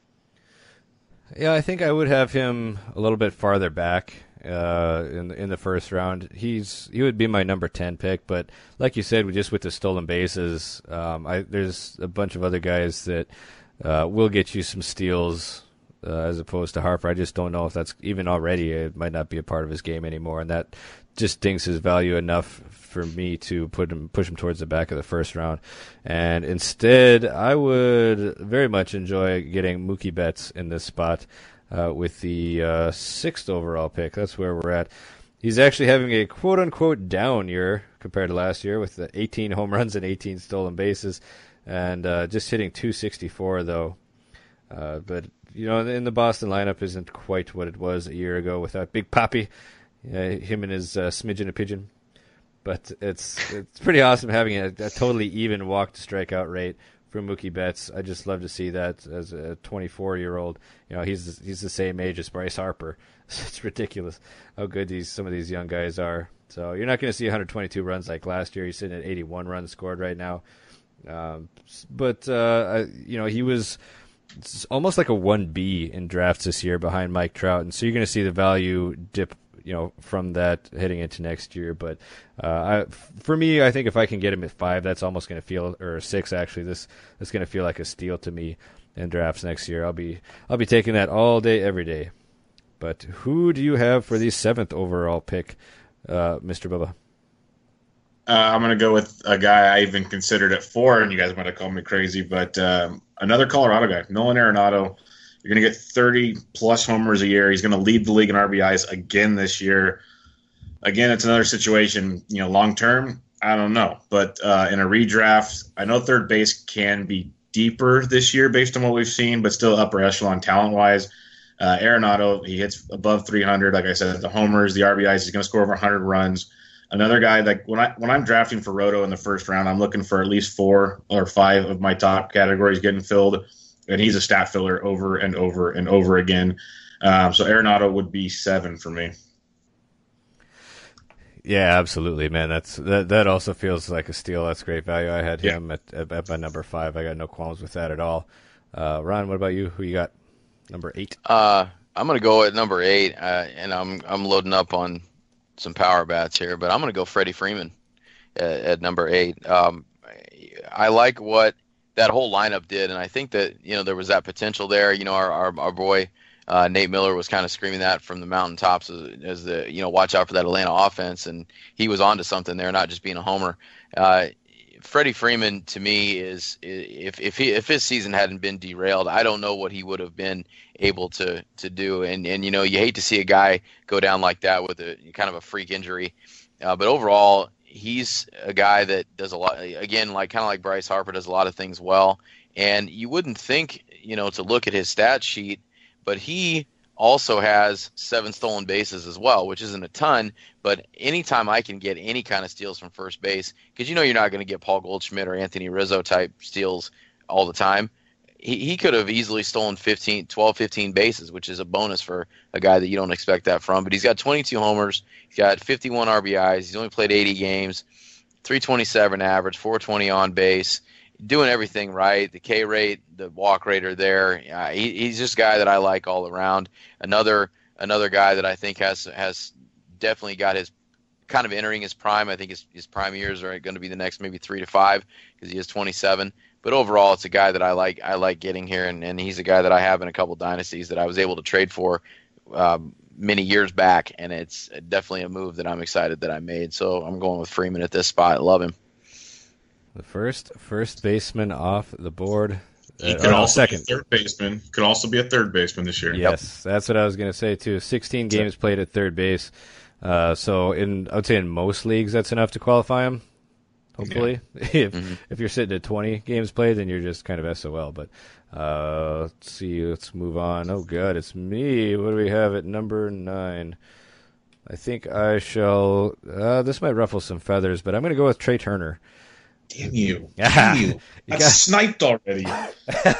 Yeah, I think I would have him a little bit farther back. Uh, in in the first round, he's he would be my number ten pick. But like you said, just with the stolen bases, um, I there's a bunch of other guys that uh, will get you some steals uh, as opposed to Harper. I just don't know if that's even already. It might not be a part of his game anymore, and that just dinks his value enough for me to put him push him towards the back of the first round. And instead, I would very much enjoy getting Mookie Betts in this spot. Uh, with the uh, sixth overall pick. That's where we're at. He's actually having a quote-unquote down year compared to last year with the eighteen home runs and eighteen stolen bases, and uh, just hitting two sixty-four, though. Uh, but, you know, in the Boston lineup isn't quite what it was a year ago without Big Papi, uh, him and his uh, smidgen a pigeon. But it's it's pretty awesome having a, a totally even walk-to-strikeout rate for Mookie Betts. I just love to see that as a twenty-four-year-old. You know, he's he's the same age as Bryce Harper. It's ridiculous how good these some of these young guys are. So you're not going to see one hundred twenty-two runs like last year. He's sitting at eighty-one runs scored right now. Um, but uh, I, you know, he was almost like a one B in drafts this year behind Mike Trout, and so you're going to see the value dip. You know, from that heading into next year. But uh, I, for me, I think if I can get him at five, that's almost going to feel, or six actually. This is going to feel like a steal to me in drafts next year. I'll be I'll be taking that all day, every day. But who do you have for the seventh overall pick, uh, Mister Bubba? Uh, I'm going to go with a guy I even considered at four, and you guys might have called me crazy, but um, another Colorado guy, Nolan Arenado. You're going to get thirty-plus homers a year. He's going to lead the league in R B Is again this year. Again, it's another situation, you know, long-term, I don't know. But uh, in a redraft, I know third base can be deeper this year based on what we've seen, but still upper echelon talent-wise. Uh, Arenado, he hits above three hundred. Like I said, the homers, the R B Is, he's going to score over one hundred runs. Another guy, like when I when I'm drafting for Roto in the first round, I'm looking for at least four or five of my top categories getting filled, and he's a stat filler over and over and over again. Um, so Arenado would be seven for me. Yeah, absolutely, man. That's that. That also feels like a steal. That's great value. I had him yeah. at, at at my number five. I got no qualms with that at all. Uh, Ron, what about you? Who you got? Number eight. Uh, I'm gonna go at number eight, uh, and I'm I'm loading up on some power bats here, but I'm going to go Freddie Freeman at, at number eight. Um, I like what that whole lineup did, and I think that, you know, there was that potential there. You know, our our, our boy uh, Nate Miller was kind of screaming that from the mountaintops as, as the, you know, watch out for that Atlanta offense, and he was onto something there, not just being a homer. Uh, Freddie Freeman, to me, is if if he if his season hadn't been derailed, I don't know what he would have been able to to do. And and you know, you hate to see a guy go down like that with a kind of a freak injury. Uh, but overall, he's a guy that does a lot. Again, like kind of like Bryce Harper, does a lot of things well. And you wouldn't think, you know, to look at his stat sheet, but he also has seven stolen bases as well, which isn't a ton, but anytime I can get any kind of steals from first base, because you know you're not going to get Paul Goldschmidt or Anthony Rizzo type steals all the time, he, he could have easily stolen fifteen, twelve, fifteen bases, which is a bonus for a guy that you don't expect that from. But he's got twenty-two homers, he's got fifty-one R B Is, he's only played eighty games, three twenty-seven average, four twenty on base, doing everything right. The K rate, the walk rate are there. Uh, he, he's just a guy that I like all around. Another another guy that I think has has definitely got his kind of entering his prime. I think his, his prime years are going to be the next maybe three to five because he is twenty-seven. But overall, it's a guy that I like. I like getting here, and, and he's a guy that I have in a couple dynasties that I was able to trade for um, many years back, and it's definitely a move that I'm excited that I made. So I'm going with Freeman at this spot. Love him. The first first baseman off the board. He could also second. be a third baseman. Could also be a third baseman this year. Yes, yep. That's what I was going to say too. sixteen games played at third base. Uh, so in I would say in most leagues that's enough to qualify him. Hopefully, yeah. if mm-hmm. if you're sitting at twenty games played, then you're just kind of S O L. But uh, let's see. Let's move on. Oh God, it's me. What do we have at number nine? I think I shall. Uh, this might ruffle some feathers, but I'm going to go with Trey Turner. Damn you. Damn you. I got sniped already. Oh,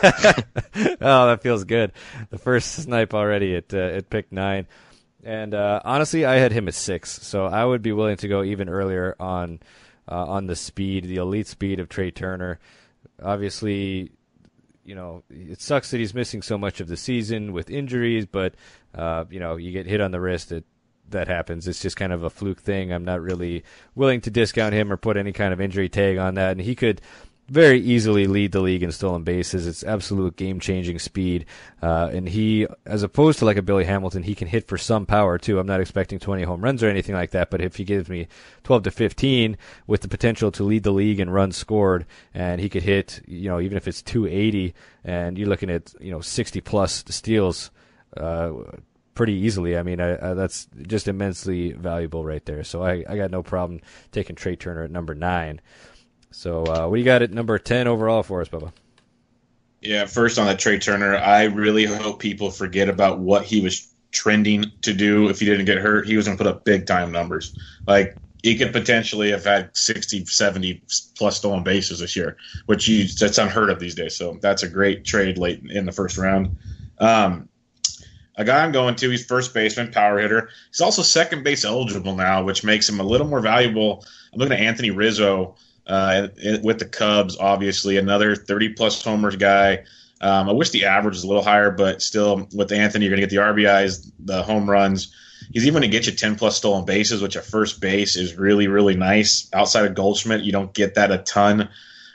that feels good. The first snipe already at, uh, at pick nine. And uh, honestly, I had him at six, so I would be willing to go even earlier on uh, on the speed, the elite speed of Trey Turner. Obviously, you know, it sucks that he's missing so much of the season with injuries, but, uh, you know, you get hit on the wrist at that happens. It's just kind of a fluke thing. I'm not really willing to discount him or put any kind of injury tag on that. And he could very easily lead the league in stolen bases. It's absolute game-changing speed. Uh, and he, as opposed to like a Billy Hamilton, he can hit for some power too. I'm not expecting twenty home runs or anything like that, but if he gives me twelve to fifteen with the potential to lead the league in runs scored, and he could hit, you know, even if it's two eighty, and you're looking at, you know, sixty plus steals, uh, pretty easily. I mean, I, I, that's just immensely valuable right there. So I, I got no problem taking Trey Turner at number nine. So uh, what do you got at number ten overall for us, Bubba? Yeah, first on that Trey Turner, I really hope people forget about what he was trending to do if he didn't get hurt. He was going to put up big-time numbers. Like, he could potentially have had sixty, seventy plus stolen bases this year, which you, that's unheard of these days. So that's a great trade late in the first round. Um, A guy I'm going to, he's first baseman, power hitter. He's also second base eligible now, which makes him a little more valuable. I'm looking at Anthony Rizzo uh, with the Cubs, obviously, another thirty-plus homers guy. Um, I wish the average was a little higher, but still, with Anthony, you're going to get the R B Is, the home runs. He's even going to get you ten-plus stolen bases, which at first base is really, really nice. Outside of Goldschmidt, you don't get that a ton.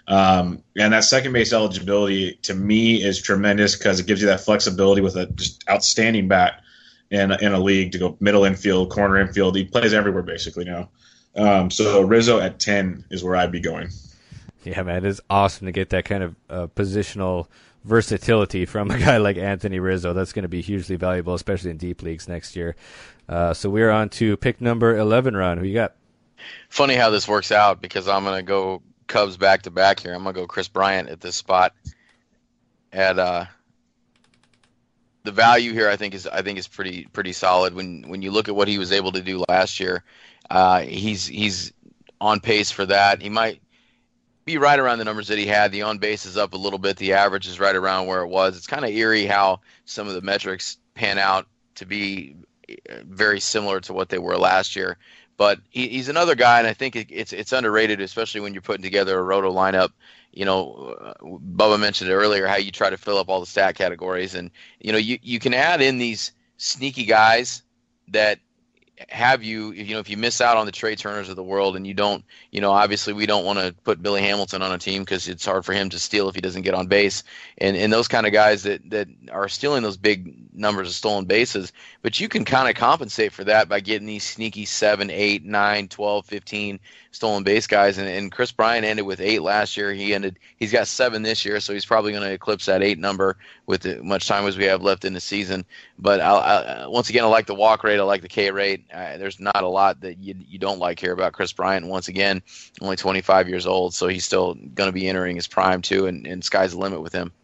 Um, and that second base eligibility to me is tremendous because it gives you that flexibility with a just outstanding bat in a, in a league to go middle infield, corner infield. He plays everywhere basically now. Um, so Rizzo at ten is where I'd be going. Yeah, man, it's awesome to get that kind of uh, positional versatility from a guy like Anthony Rizzo. That's going to be hugely valuable, especially in deep leagues next year. Uh, so we're on to pick number eleven, Ron. Who you got? Funny how this works out because I'm going to go Cubs back to back here. I'm gonna go Chris Bryant at this spot at uh the value here, I think, is I think is pretty pretty solid. When when you look at what he was able to do last year, uh, he's he's on pace for that. He might be right around the numbers that he had. The on base is up a little bit. The average is right around where it was. It's kind of eerie how some of the metrics pan out to be very similar to what they were last year. But he, he's another guy, and I think it, it's it's underrated, especially when you're putting together a roto lineup. You know, uh, Bubba mentioned it earlier, how you try to fill up all the stat categories. And, you know, you, you can add in these sneaky guys that have you, you know, if you miss out on the Trey Turners of the world and you don't, you know, obviously we don't want to put Billy Hamilton on a team because it's hard for him to steal if he doesn't get on base. And, and those kind of guys that, that are stealing those big numbers of stolen bases. But you can kind of compensate for that by getting these sneaky seven, eight, nine, twelve, fifteen stolen base guys. And, and Chris Bryant ended with eight last year. He ended, he's got seven this year, so he's probably going to eclipse that eight number with as much time as we have left in the season. But I, I, once again, I like the walk rate. I like the K rate. Uh, there's not a lot that you you don't like here about Chris Bryant. Once again, only twenty-five years old, so he's still going to be entering his prime too, and, and sky's the limit with him.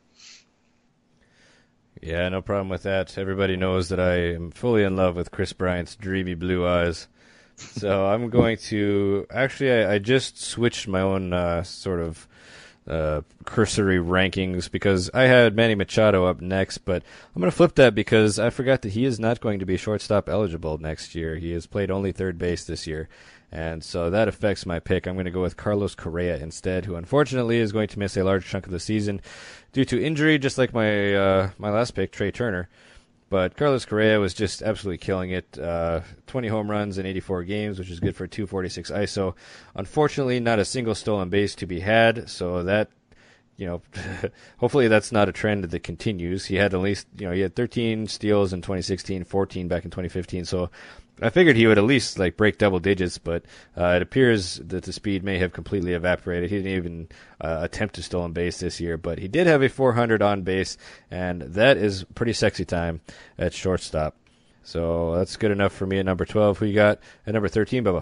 Yeah, no problem with that. Everybody knows that I am fully in love with Chris Bryant's dreamy blue eyes. So I'm going to actually I, I just switched my own uh, sort of uh, cursory rankings because I had Manny Machado up next, but I'm going to flip that because I forgot that he is not going to be shortstop eligible next year. He has played only third base this year, and so that affects my pick. I'm going to go with Carlos Correa instead, who unfortunately is going to miss a large chunk of the season due to injury, just like my uh, my last pick, Trey Turner. But Carlos Correa was just absolutely killing it. Uh, twenty home runs in eighty-four games, which is good for two forty-six I S O. Unfortunately, not a single stolen base to be had. So that, you know, hopefully that's not a trend that continues. He had at least, you know, he had thirteen steals in twenty sixteen, fourteen back in twenty fifteen. So I figured he would at least like break double digits, but uh, it appears that the speed may have completely evaporated. He didn't even uh, attempt to stolen base this year, but he did have a four hundred on base, and that is pretty sexy time at shortstop. So that's good enough for me at number twelve. Who you got at number thirteen, Bubba?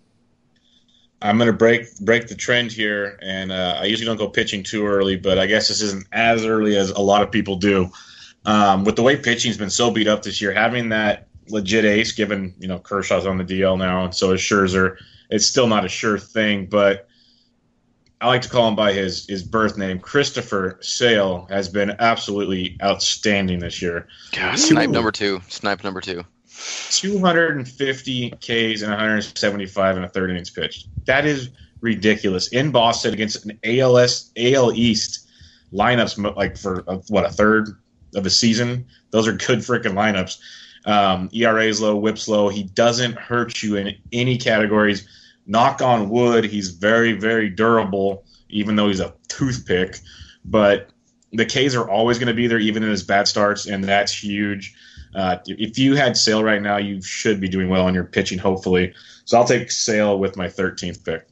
I'm going to break break the trend here, and uh, I usually don't go pitching too early, but I guess this isn't as early as a lot of people do. Um, with the way pitching's been so beat up this year, having that legit ace, given, you know, Kershaw's on the D L now, and so is Scherzer. It's still not a sure thing, but I like to call him by his, his birth name. Christopher Sale has been absolutely outstanding this year. God, snipe number two. Snipe number two. two hundred fifty Ks and one hundred seventy-five and a third innings pitched. That is ridiculous. In Boston against an A L S, A L East lineups, like for, uh, what, a third of the season? Those are good freaking lineups. Um, E R A is low, whip's low. He doesn't hurt you in any categories. Knock on wood, he's very, very durable, even though he's a toothpick. But the Ks are always going to be there, even in his bad starts, and that's huge. Uh, if you had Sale right now, you should be doing well on your pitching, hopefully. So I'll take Sale with my thirteenth pick.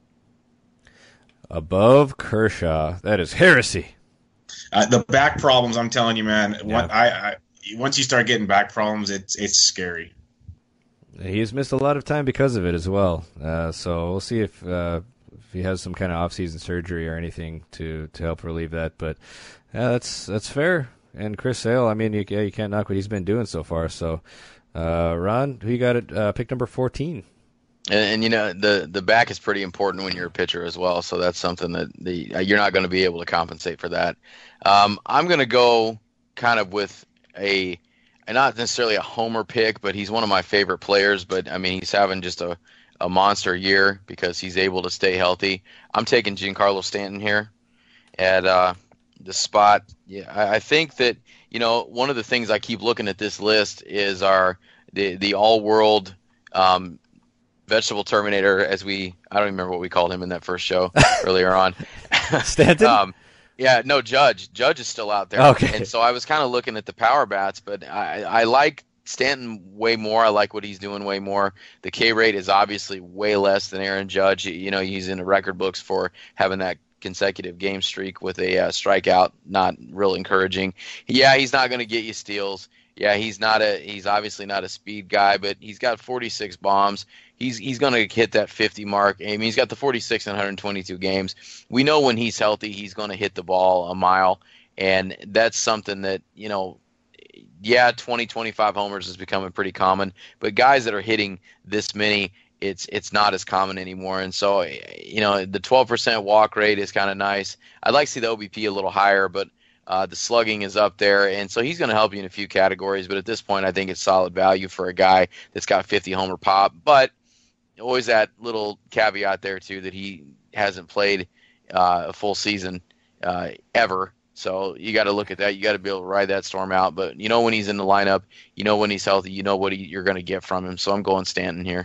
Above Kershaw. That is heresy. Uh, the back problems, I'm telling you, man. Yeah. What, I, I once you start getting back problems, it's it's scary. He's missed a lot of time because of it as well. Uh, so we'll see if uh, if he has some kind of off-season surgery or anything to, to help relieve that. But yeah, that's that's fair. And Chris Sale, I mean, you, yeah, you can't knock what he's been doing so far. So, uh, Ron, who you got at uh, pick number fourteen? And, and you know, the the back is pretty important when you're a pitcher as well. So that's something that the uh, you're not going to be able to compensate for that. Um, I'm going to go kind of with a, not necessarily a homer pick, but he's one of my favorite players. But I mean, he's having just a, a monster year because he's able to stay healthy. I'm taking Giancarlo Stanton here at uh, the spot. Yeah, I, I think that, you know, one of the things I keep looking at this list is our the the all world um, vegetable terminator, as we I don't even remember what we called him in that first show earlier on. Stanton. um, Yeah, no, Judge. Judge is still out there. Okay. And so I was kind of looking at the power bats, but I, I like Stanton way more. I like what he's doing way more. The K rate is obviously way less than Aaron Judge. You know, he's in the record books for having that consecutive game streak with a uh, strikeout. Not real encouraging. Yeah, he's not going to get you steals. Yeah, he's not a. He's obviously not a speed guy, but he's got forty-six bombs. He's he's going to hit that fifty mark. I mean, he's got the forty-six in one hundred twenty-two games. We know when he's healthy, he's going to hit the ball a mile, and that's something that, you know, yeah, twenty, twenty-five homers is becoming pretty common, but guys that are hitting this many, it's it's not as common anymore. And so, you know, the twelve percent walk rate is kind of nice. I'd like to see the O B P a little higher, but uh, the slugging is up there. And so he's going to help you in a few categories. But at this point, I think it's solid value for a guy that's got fifty homer pop. But always that little caveat there, too, that he hasn't played uh, a full season uh, ever. So you got to look at that. You got to be able to ride that storm out. But you know when he's in the lineup, you know when he's healthy, you know what he, you're going to get from him. So I'm going Stanton here.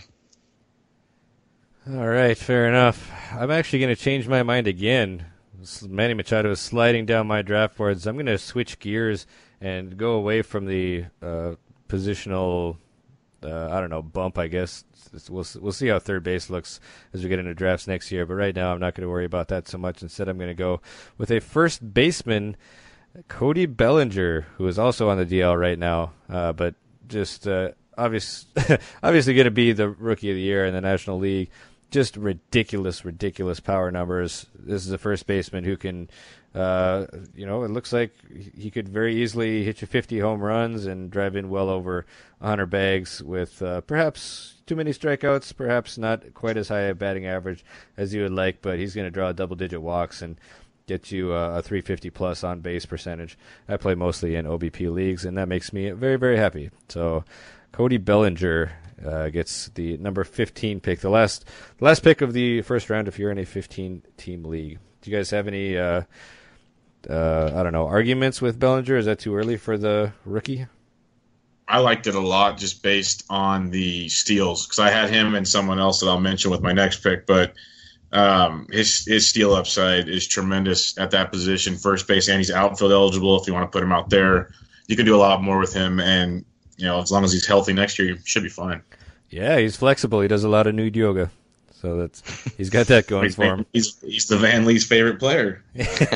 All right, fair enough. I'm actually going to change my mind again. Manny Machado is sliding down my draft boards. I'm going to switch gears and go away from the uh, positional, uh, I don't know, bump, I guess. We'll we'll see how third base looks as we get into drafts next year. But right now, I'm not going to worry about that so much. Instead, I'm going to go with a first baseman, Cody Bellinger, who is also on the D L right now, uh, but just uh, obvious, obviously going to be the Rookie of the Year in the National League. Just ridiculous, ridiculous power numbers. This is a first baseman who can, uh, you know, it looks like he could very easily hit you fifty home runs and drive in well over one hundred bags with uh, perhaps too many strikeouts, perhaps not quite as high a batting average as you would like, but he's going to draw double-digit walks and get you uh, a three fifty plus on base percentage. I play mostly in O B P leagues, and that makes me very, very happy. So Cody Bellinger uh, gets the number fifteen pick, the last the last pick of the first round if you're in a fifteen-team league. Do you guys have any, uh, uh, I don't know, arguments with Bellinger? Is that too early for the rookie? I liked it a lot just based on the steals because I had him and someone else that I'll mention with my next pick, but um, his his steal upside is tremendous at that position, first base, and he's outfield eligible if you want to put him out there. You can do a lot more with him, and you know, as long as he's healthy next year, he should be fine. Yeah, he's flexible. He does a lot of nude yoga, so that's he's got that going he's, for him. He's he's the Van Lee's favorite player.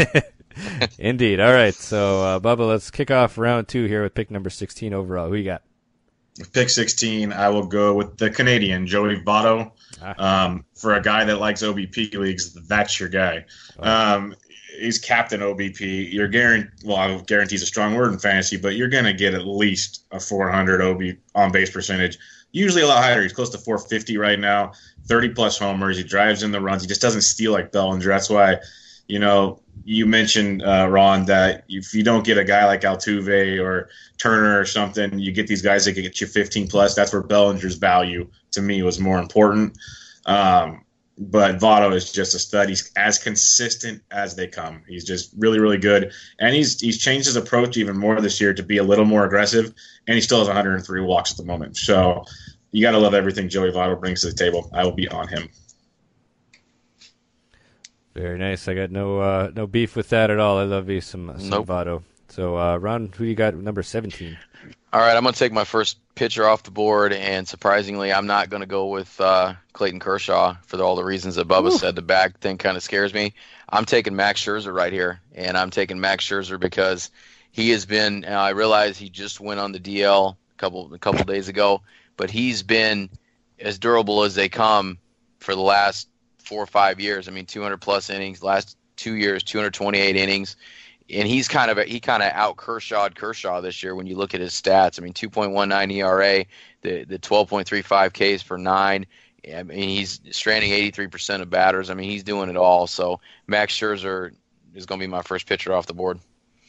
Indeed. All right, so uh, Bubba, let's kick off round two here with pick number sixteen overall. Who you got? With pick sixteen, I will go with the Canadian, Joey Votto. Ah. Um, for a guy that likes O B P leagues, that's your guy. Wow. Um, he's captain O B P. You're guaranteed, well, I guarantee is a strong word in fantasy, but you're going to get at least a four hundred O B on base percentage. Usually a lot higher. He's close to four fifty right now, thirty plus homers. He drives in the runs. He just doesn't steal like Bellinger. That's why, you know, you mentioned, uh, Ron, that if you don't get a guy like Altuve or Turner or something, you get these guys that can get you fifteen plus. That's where Bellinger's value, to me, was more important. Um, but Votto is just a stud. He's as consistent as they come. He's just really, really good. And he's he's changed his approach even more this year to be a little more aggressive, and he still has one hundred three walks at the moment. So you got to love everything Joey Votto brings to the table. I will be on him. Very nice. I got no uh, no beef with that at all. I love me some, some nope. Votto. So, uh, Ron, who you got number seventeen? All right, I'm going to take my first pitcher off the board, and surprisingly, I'm not going to go with uh, Clayton Kershaw for all the reasons that Bubba Ooh. said. The back thing kind of scares me. I'm taking Max Scherzer right here, and I'm taking Max Scherzer because he has been uh, – I realize he just went on the D L a couple a couple days ago, but he's been as durable as they come for the last four or five years. I mean, two hundred plus innings, last two years, two hundred twenty-eight innings. And he's kind of a, he kind of out Kershaw'd Kershaw this year when you look at his stats. I mean, two point one nine E R A, the the twelve point three five Ks per nine. I mean, he's stranding eighty-three percent of batters. I mean, he's doing it all. So Max Scherzer is going to be my first pitcher off the board.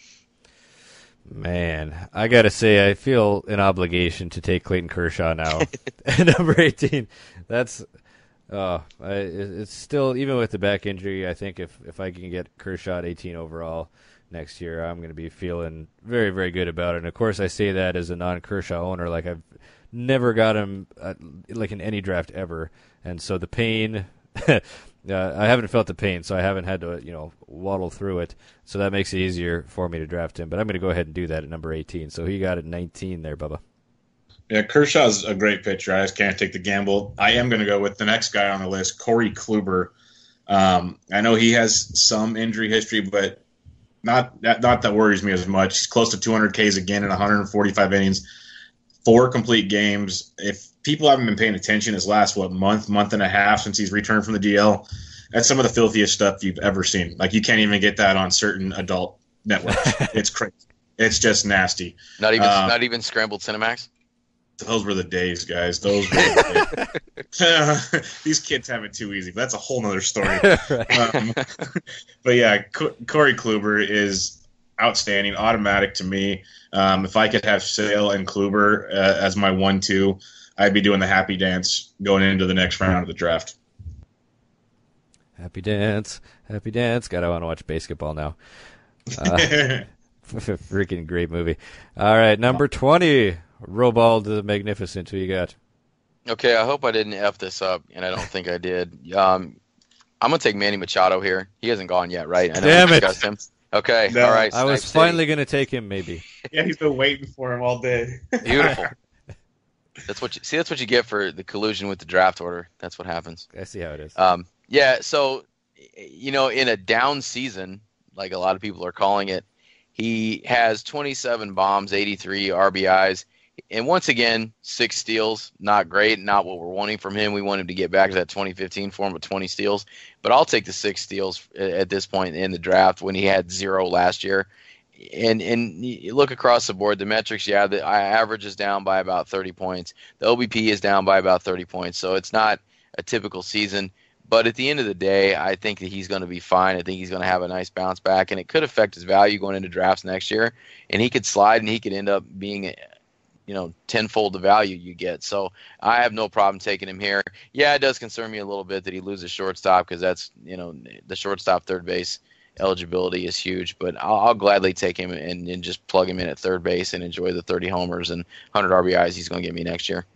Man, I got to say, I feel an obligation to take Clayton Kershaw now at number eighteen. That's uh, I, it's still, even with the back injury, I think if, if I can get Kershaw at eighteen overall next year, I'm going to be feeling very, very good about it. And, of course, I say that as a non-Kershaw owner. Like, I've never got him, uh, like, in any draft ever. And so the pain, uh, I haven't felt the pain, so I haven't had to, you know, waddle through it. So that makes it easier for me to draft him. But I'm going to go ahead and do that at number eighteen. So he got it nineteen there, Bubba. Yeah, Kershaw's a great pitcher. I just can't take the gamble. I am going to go with the next guy on the list, Corey Kluber. Um, I know he has some injury history, but Not that not that worries me as much. He's close to two hundred Ks again in one hundred forty-five innings, four complete games. If people haven't been paying attention, his last, what, month, month and a half since he's returned from the D L, that's some of the filthiest stuff you've ever seen. Like, you can't even get that on certain adult networks. It's crazy. It's just nasty. Not even Uh, not even scrambled Cinemax. Those were the days, guys. Those were the days. These kids have it too easy, but that's a whole nother story. um, but yeah, Co- Corey Kluber is outstanding, automatic to me. Um, if I could have Sale and Kluber uh, as my one two, I'd be doing the happy dance going into the next round of the draft. Happy dance, happy dance. God, I want to watch basketball now. Uh, freaking great movie. All right, number twenty, Robald the Magnificent. Who you got? Okay, I hope I didn't F this up, and I don't think I did. Um, I'm going to take Manny Machado here. He hasn't gone yet, right? I know Damn we it. discussed him. Okay, No, all right. I was Snipe finally going to take him, maybe. Yeah, he's been waiting for him all day. City. Beautiful. That's what you see. That's what you get for the collusion with the draft order. That's what happens. I see how it is. Um, yeah. So, you know, in a down season, like a lot of people are calling it, he has twenty-seven bombs, eighty-three R B Is, and once again, six steals. Not great. Not what we're wanting from him. We want him to get back to that twenty fifteen form of twenty steals. But I'll take the six steals at this point in the draft when he had zero last year. And and you look across the board, the metrics, yeah, the average is down by about thirty points. The O B P is down by about thirty points. So it's not a typical season. But at the end of the day, I think that he's going to be fine. I think he's going to have a nice bounce back, and it could affect his value going into drafts next year. And he could slide, and he could end up being, you know, tenfold the value you get. So I have no problem taking him here. Yeah, it does concern me a little bit that he loses shortstop because that's, you know, the shortstop third base eligibility is huge. But I'll, I'll gladly take him and, and just plug him in at third base and enjoy the thirty homers and one hundred R B Is he's going to get me next year.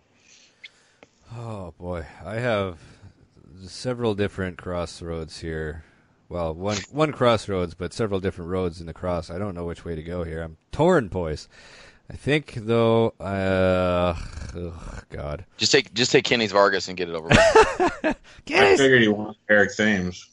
Oh, boy. I have several different crossroads here. Well, one one crossroads, but several different roads in the cross. I don't know which way to go here. I'm torn, boys. I think, though, uh, oh, God. Just take just take Kenny's Vargas and get it over with. I figured he wanted Eric Thames.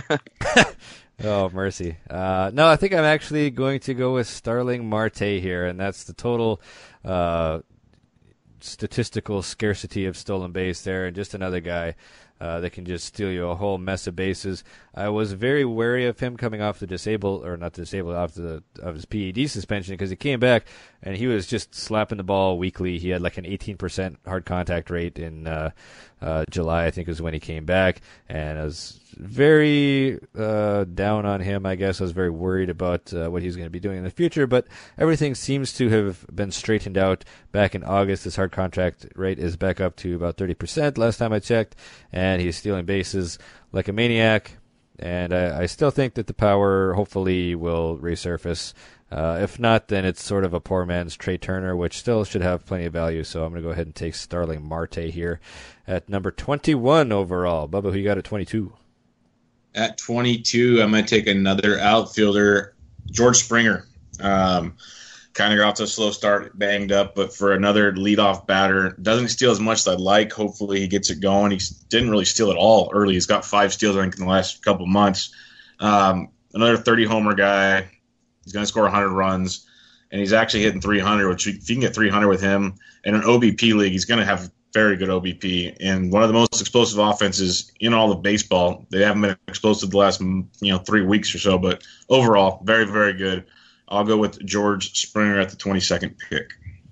Oh, mercy. Uh, no, I think I'm actually going to go with Starling Marte here, and that's the total uh, statistical scarcity of stolen base there, and just another guy uh, that can just steal you a whole mess of bases. I was very wary of him coming off the disabled, or not disabled, off the of his P E D suspension, because he came back and he was just slapping the ball weekly. He had like an eighteen percent hard contact rate in uh, uh, July, I think, was when he came back, and I was very uh, down on him, I guess. I was very worried about uh, what he's going to be doing in the future, but everything seems to have been straightened out back in August. His hard contract rate is back up to about thirty percent last time I checked, and he's stealing bases like a maniac. And I, I still think that the power hopefully will resurface. Uh, if not, then it's sort of a poor man's Trey Turner, which still should have plenty of value. So I'm going to go ahead and take Starling Marte here at number twenty-one overall. Bubba, who you got at twenty-two? At twenty-two, I'm going to take another outfielder, George Springer. Um, kind of got off to a slow start, banged up, but for another leadoff batter, doesn't steal as much as I'd like. Hopefully he gets it going. He didn't really steal at all early. He's got five steals, I think, in the last couple months. Um, another thirty-homer guy. He's going to score one hundred runs, and he's actually hitting three hundred, which if you can get three hundred with him in an O B P league, he's going to have very good O B P and one of the most explosive offenses in all of baseball. They haven't been explosive the last you know three weeks or so, but overall, very, very good. I'll go with George Springer at the twenty-second pick.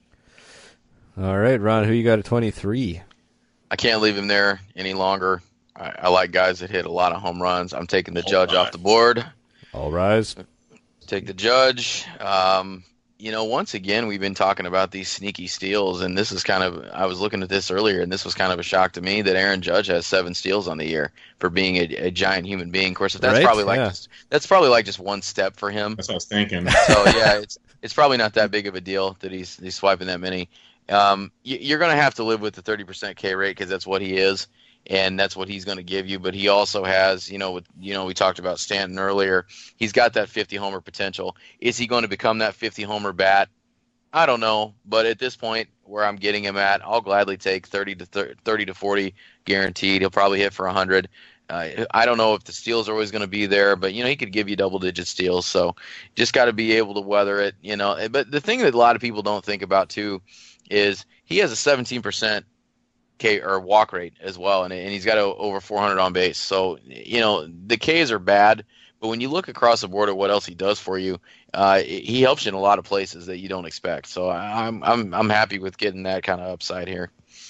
All right, Ron, who you got at twenty-three? I can't leave him there any longer. I, I like guys that hit a lot of home runs. I'm taking the All Judge right. off the board. All rise. Take the Judge. Um, you know, once again, we've been talking about these sneaky steals, and this is kind of, I was looking at this earlier, and this was kind of a shock to me that Aaron Judge has seven steals on the year for being a, a giant human being. Of course, that's Right? probably like Yeah. just, that's probably like just one step for him. That's what I was thinking. So yeah, it's it's probably not that big of a deal that he's he's swiping that many. Um, you, you're going to have to live with the thirty percent K rate because that's what he is, and that's what he's going to give you. But he also has, you know, with you know we talked about Stanton earlier. He's got that fifty homer potential. Is he going to become that fifty homer bat? I don't know, but at this point where I'm getting him at, I'll gladly take thirty to forty guaranteed. He'll probably hit for one hundred. Uh, I don't know if the steals are always going to be there, but you know he could give you double-digit steals. So just got to be able to weather it, you know. But the thing that a lot of people don't think about too is he has a seventeen percent K or walk rate as well, and, and he's got a, over four hundred on base. So you know the Ks are bad, But when you look across the board at what else he does for you, uh, he helps you in a lot of places that you don't expect. So I'm I'm I'm happy with getting that kind of upside here.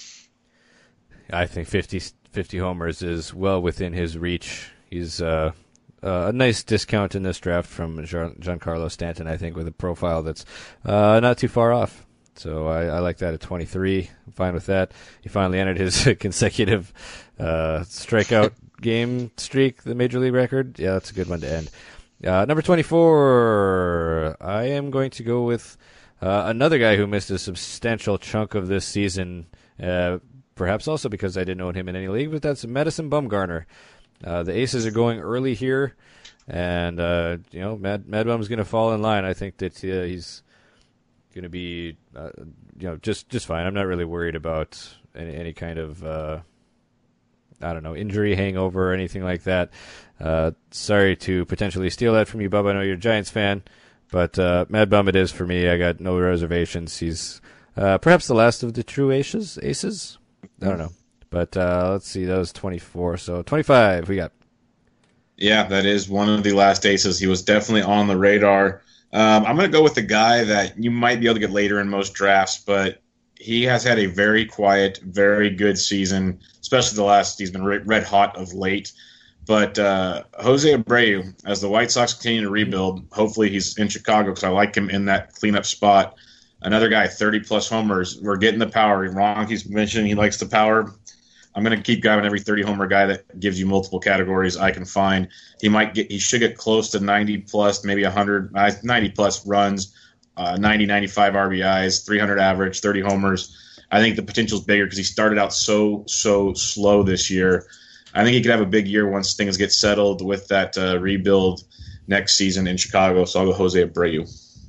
I think fifty, fifty homers is well within his reach. He's uh, uh, a nice discount in this draft from Gian- Giancarlo Stanton, I think, with a profile that's uh, not too far off. So I, I like that at twenty-three. I'm fine with that. He finally entered his consecutive uh, strikeout game streak, the Major League record. Yeah, that's a good one to end. Uh, number twenty-four, I am going to go with uh, another guy who missed a substantial chunk of this season, uh, perhaps also because I didn't own him in any league, but that's Madison Bumgarner. Uh, the Aces are going early here, and uh, you know, Mad, Mad Bum's going to fall in line. I think that uh, he's going to be, uh, you know, just, just fine. I'm not really worried about any, any kind of, uh, I don't know, injury hangover or anything like that. Uh, sorry to potentially steal that from you, Bubba. I know you're a Giants fan, but uh, Mad Bum it is for me. I got no reservations. He's uh, perhaps the last of the true aces. Aces? I don't know. But uh, let's see, that was twenty-four. So twenty-five we got. Yeah, that is one of the last aces. He was definitely on the radar. Um, I'm going to go with the guy that you might be able to get later in most drafts, but he has had a very quiet, very good season, especially the last. He's been red hot of late. But uh, Jose Abreu, as the White Sox continue to rebuild, hopefully he's in Chicago because I like him in that cleanup spot. Another guy, thirty-plus homers. We're getting the power. Ron, he's mentioning he likes the power. I'm going to keep grabbing every thirty-homer guy that gives you multiple categories I can find. He might get, he should get close to ninety-plus, maybe one hundred, ninety-plus runs, uh, ninety, ninety-five R B Is, three hundred average, thirty homers. I think the potential is bigger because he started out so, so slow this year. I think he could have a big year once things get settled with that uh, rebuild next season in Chicago. So I'll go Jose Abreu.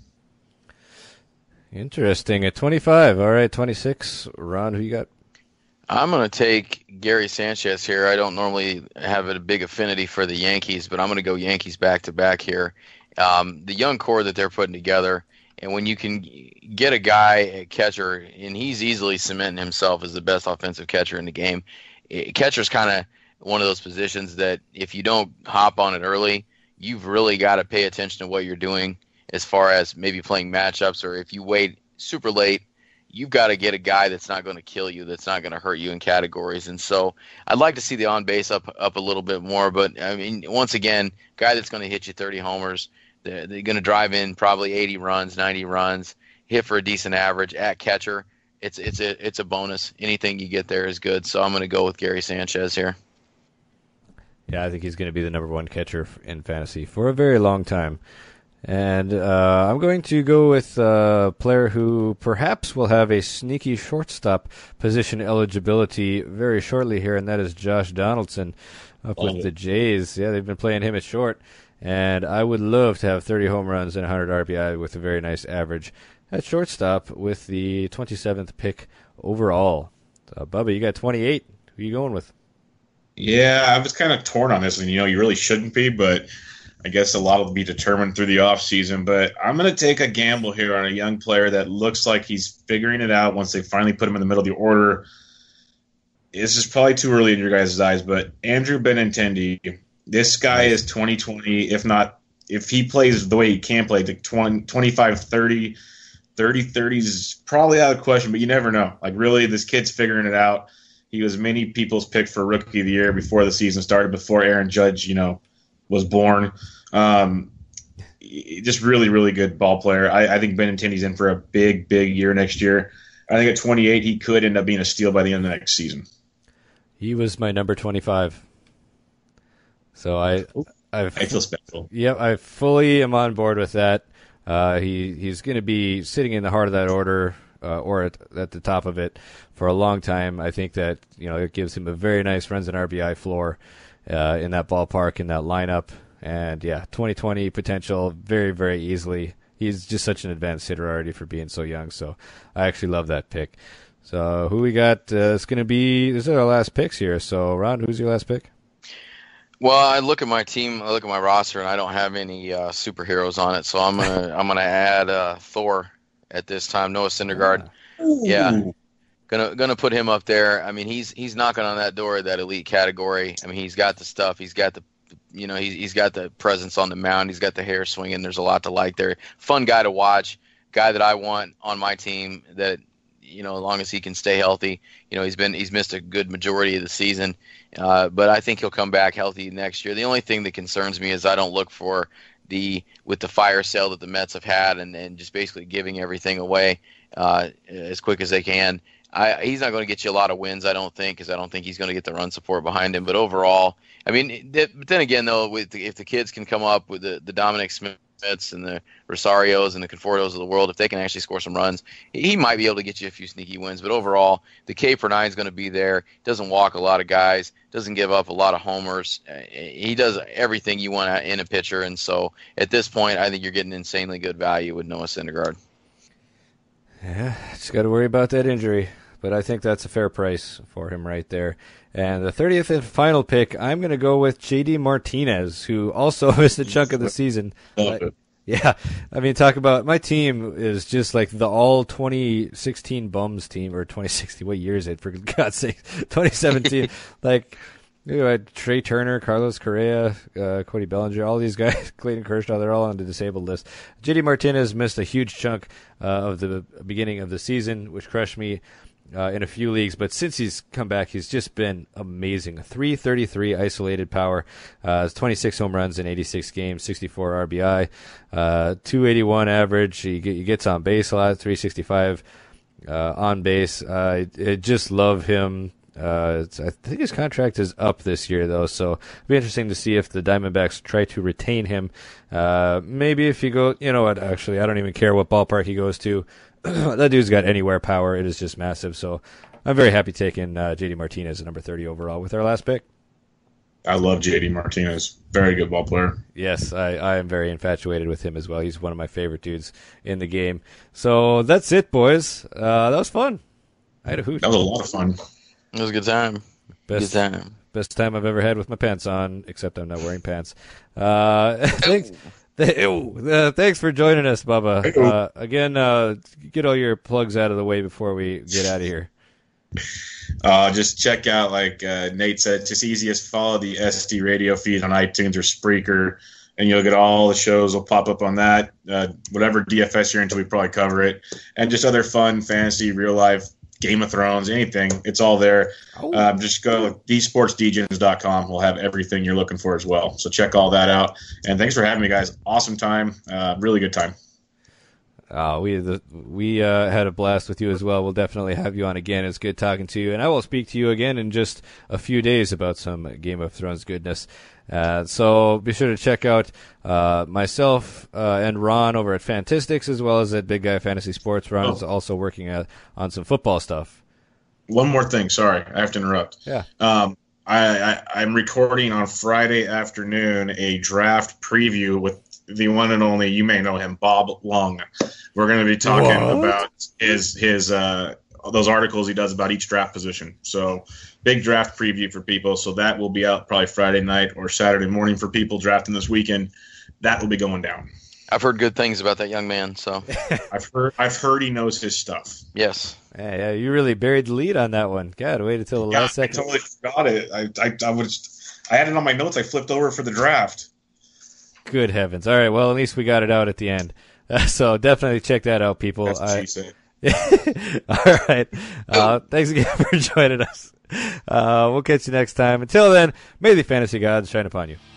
Interesting. At twenty-five. All right, twenty-six. Ron, who you got? I'm going to take Gary Sanchez here. I don't normally have a big affinity for the Yankees, but I'm going to go Yankees back-to-back here. Um, the young core that they're putting together, and when you can get a guy at catcher, and he's easily cementing himself as the best offensive catcher in the game. Catcher's kind of one of those positions that if you don't hop on it early, you've really got to pay attention to what you're doing as far as maybe playing matchups, or if you wait super late, you've got to get a guy that's not going to kill you, that's not going to hurt you in categories. And so I'd like to see the on base up up a little bit more. But, I mean, once again, guy that's going to hit you thirty homers, they're, they're going to drive in probably eighty runs, ninety runs, hit for a decent average at catcher. It's, it's, a, it's a bonus. Anything you get there is good. So I'm going to go with Gary Sanchez here. Yeah, I think he's going to be the number one catcher in fantasy for a very long time. And uh, I'm going to go with a player who perhaps will have a sneaky shortstop position eligibility very shortly here, and that is Josh Donaldson up Love with it. the Jays. Yeah, they've been playing him at short, and I would love to have thirty home runs and one hundred R B I with a very nice average at shortstop with the twenty-seventh pick overall. So, Bubba, you got twenty-eight. Who are you going with? Yeah, I was kind of torn on this one. You know, you really shouldn't be, but I guess a lot will be determined through the offseason. But I'm going to take a gamble here on a young player that looks like he's figuring it out once they finally put him in the middle of the order. This is probably too early in your guys' eyes, but Andrew Benintendi, this guy is twenty twenty, if not, if he plays the way he can play, the twenty, twenty-five thirty, thirty thirty is probably out of question, but you never know. Like, really, this kid's figuring it out. He was many people's pick for Rookie of the Year before the season started, before Aaron Judge, you know, was born. Um, just really, really good ball player. I, I think Benintendi's in for a big, big year next year. I think at twenty-eight, he could end up being a steal by the end of the next season. He was my number twenty-five. So I, I've, I feel special. Yep, I fully am on board with that. Uh, he he's going to be sitting in the heart of that order, uh, or at, at the top of it for a long time. I think that, you know, it gives him a very nice runs and R B I floor uh, in that ballpark, in that lineup. And yeah, twenty twenty potential very, very easily. He's just such an advanced hitter already for being so young. So I actually love that pick. So who we got? Uh, it's going to be, this is our last picks here. So Ron, who's your last pick? Well, I look at my team, I look at my roster, and I don't have any uh, superheroes on it. So I'm gonna I'm gonna add uh, Thor at this time. Noah Syndergaard. Yeah. Gonna gonna put him up there. I mean, he's he's knocking on that door of that elite category. I mean, he's got the stuff, he's got the you know, he's, he's got the presence on the mound. He's got the hair swinging. There's a lot to like there. Fun guy to watch. Guy that I want on my team that, you know, as long as he can stay healthy. You know, he's been he's missed a good majority of the season, uh, but I think he'll come back healthy next year. The only thing that concerns me is I don't look for the with the fire sale that the Mets have had and, and just basically giving everything away uh, as quick as they can. I, he's not going to get you a lot of wins, I don't think, because I don't think he's going to get the run support behind him. But overall, I mean, th- but then again, though, with the, if the kids can come up with the, the Dominic Smiths and the Rosarios and the Confortos of the world, if they can actually score some runs, he might be able to get you a few sneaky wins. But overall, the K per nine is going to be there. Doesn't walk a lot of guys, doesn't give up a lot of homers. Uh, he does everything you want in a pitcher. And so at this point, I think you're getting insanely good value with Noah Syndergaard. Yeah, just got to worry about that injury. But I think that's a fair price for him right there. And the thirtieth and final pick, I'm going to go with J D Martinez, who also missed a chunk of the season. But, yeah, I mean, talk about my team is just like the all twenty sixteen bums team, or twenty sixteen. What year is it? For God's sake, twenty seventeen. Like, you know, Trey Turner, Carlos Correa, uh, Cody Bellinger, all these guys, Clayton Kershaw, they're all on the disabled list. J D Martinez missed a huge chunk uh, of the beginning of the season, which crushed me. Uh, in a few leagues, but since he's come back, he's just been amazing. three thirty-three isolated power, uh, twenty-six home runs in eighty-six games, sixty-four R B I, uh, two eighty-one average. He, he gets on base a lot, three sixty-five uh, on base. Uh, I, I just love him. Uh, it's, I think his contract is up this year, though, so it'll be interesting to see if the Diamondbacks try to retain him. Uh, maybe if you go, you know what, actually, I don't even care what ballpark he goes to. That dude's got anywhere power. It is just massive. So I'm very happy taking uh, J D Martinez at number thirty overall with our last pick. I love J D Martinez. Very good ball player. Yes, I, I am very infatuated with him as well. He's one of my favorite dudes in the game. So that's it, boys. Uh, that was fun. I had a hoot. That was a lot of fun. It was a good time. Best, good time. Best time I've ever had with my pants on, except I'm not wearing pants. Uh, thanks. Ew. Uh, thanks for joining us, Bubba. Uh, again, uh, get all your plugs out of the way before we get out of here. Uh, just check out, like uh, Nate said, it's just easiest follow the S D radio feed on iTunes or Spreaker, and you'll get all the shows will pop up on that. Uh, whatever D F S you're into, we probably cover it. And just other fun, fantasy, real life, Game of Thrones, anything. It's all there. Oh. Um, just go to d sports d gens dot com. We'll have everything you're looking for as well. So check all that out. And thanks for having me, guys. Awesome time. Uh, really good time. Uh, we the, we uh, had a blast with you as well. We'll definitely have you on again. It's good talking to you. And I will speak to you again in just a few days about some Game of Thrones goodness. Uh, so be sure to check out uh, myself uh, and Ron over at Fantistics, as well as at Big Guy Fantasy Sports. Ron oh. is also working at, on some football stuff. One more thing. Sorry, I have to interrupt. Yeah. Um, I, I, I'm recording on Friday afternoon a draft preview with the one and only, you may know him, Bob Long. We're going to be talking what? about his his uh, those articles he does about each draft position. So big draft preview for people. So that will be out probably Friday night or Saturday morning for people drafting this weekend. That will be going down. I've heard good things about that young man. So I've heard I've heard he knows his stuff. Yes. Yeah, yeah, you really buried the lead on that one. God, wait until the yeah, last second. I totally forgot it. I I, I was I had it on my notes. I flipped over for the draft. Good heavens! All right, well at least we got it out at the end. Uh, so definitely check that out, people. That's what I, she said. All right. Uh, thanks again for joining us. Uh, we'll catch you next time. Until then, may the fantasy gods shine upon you.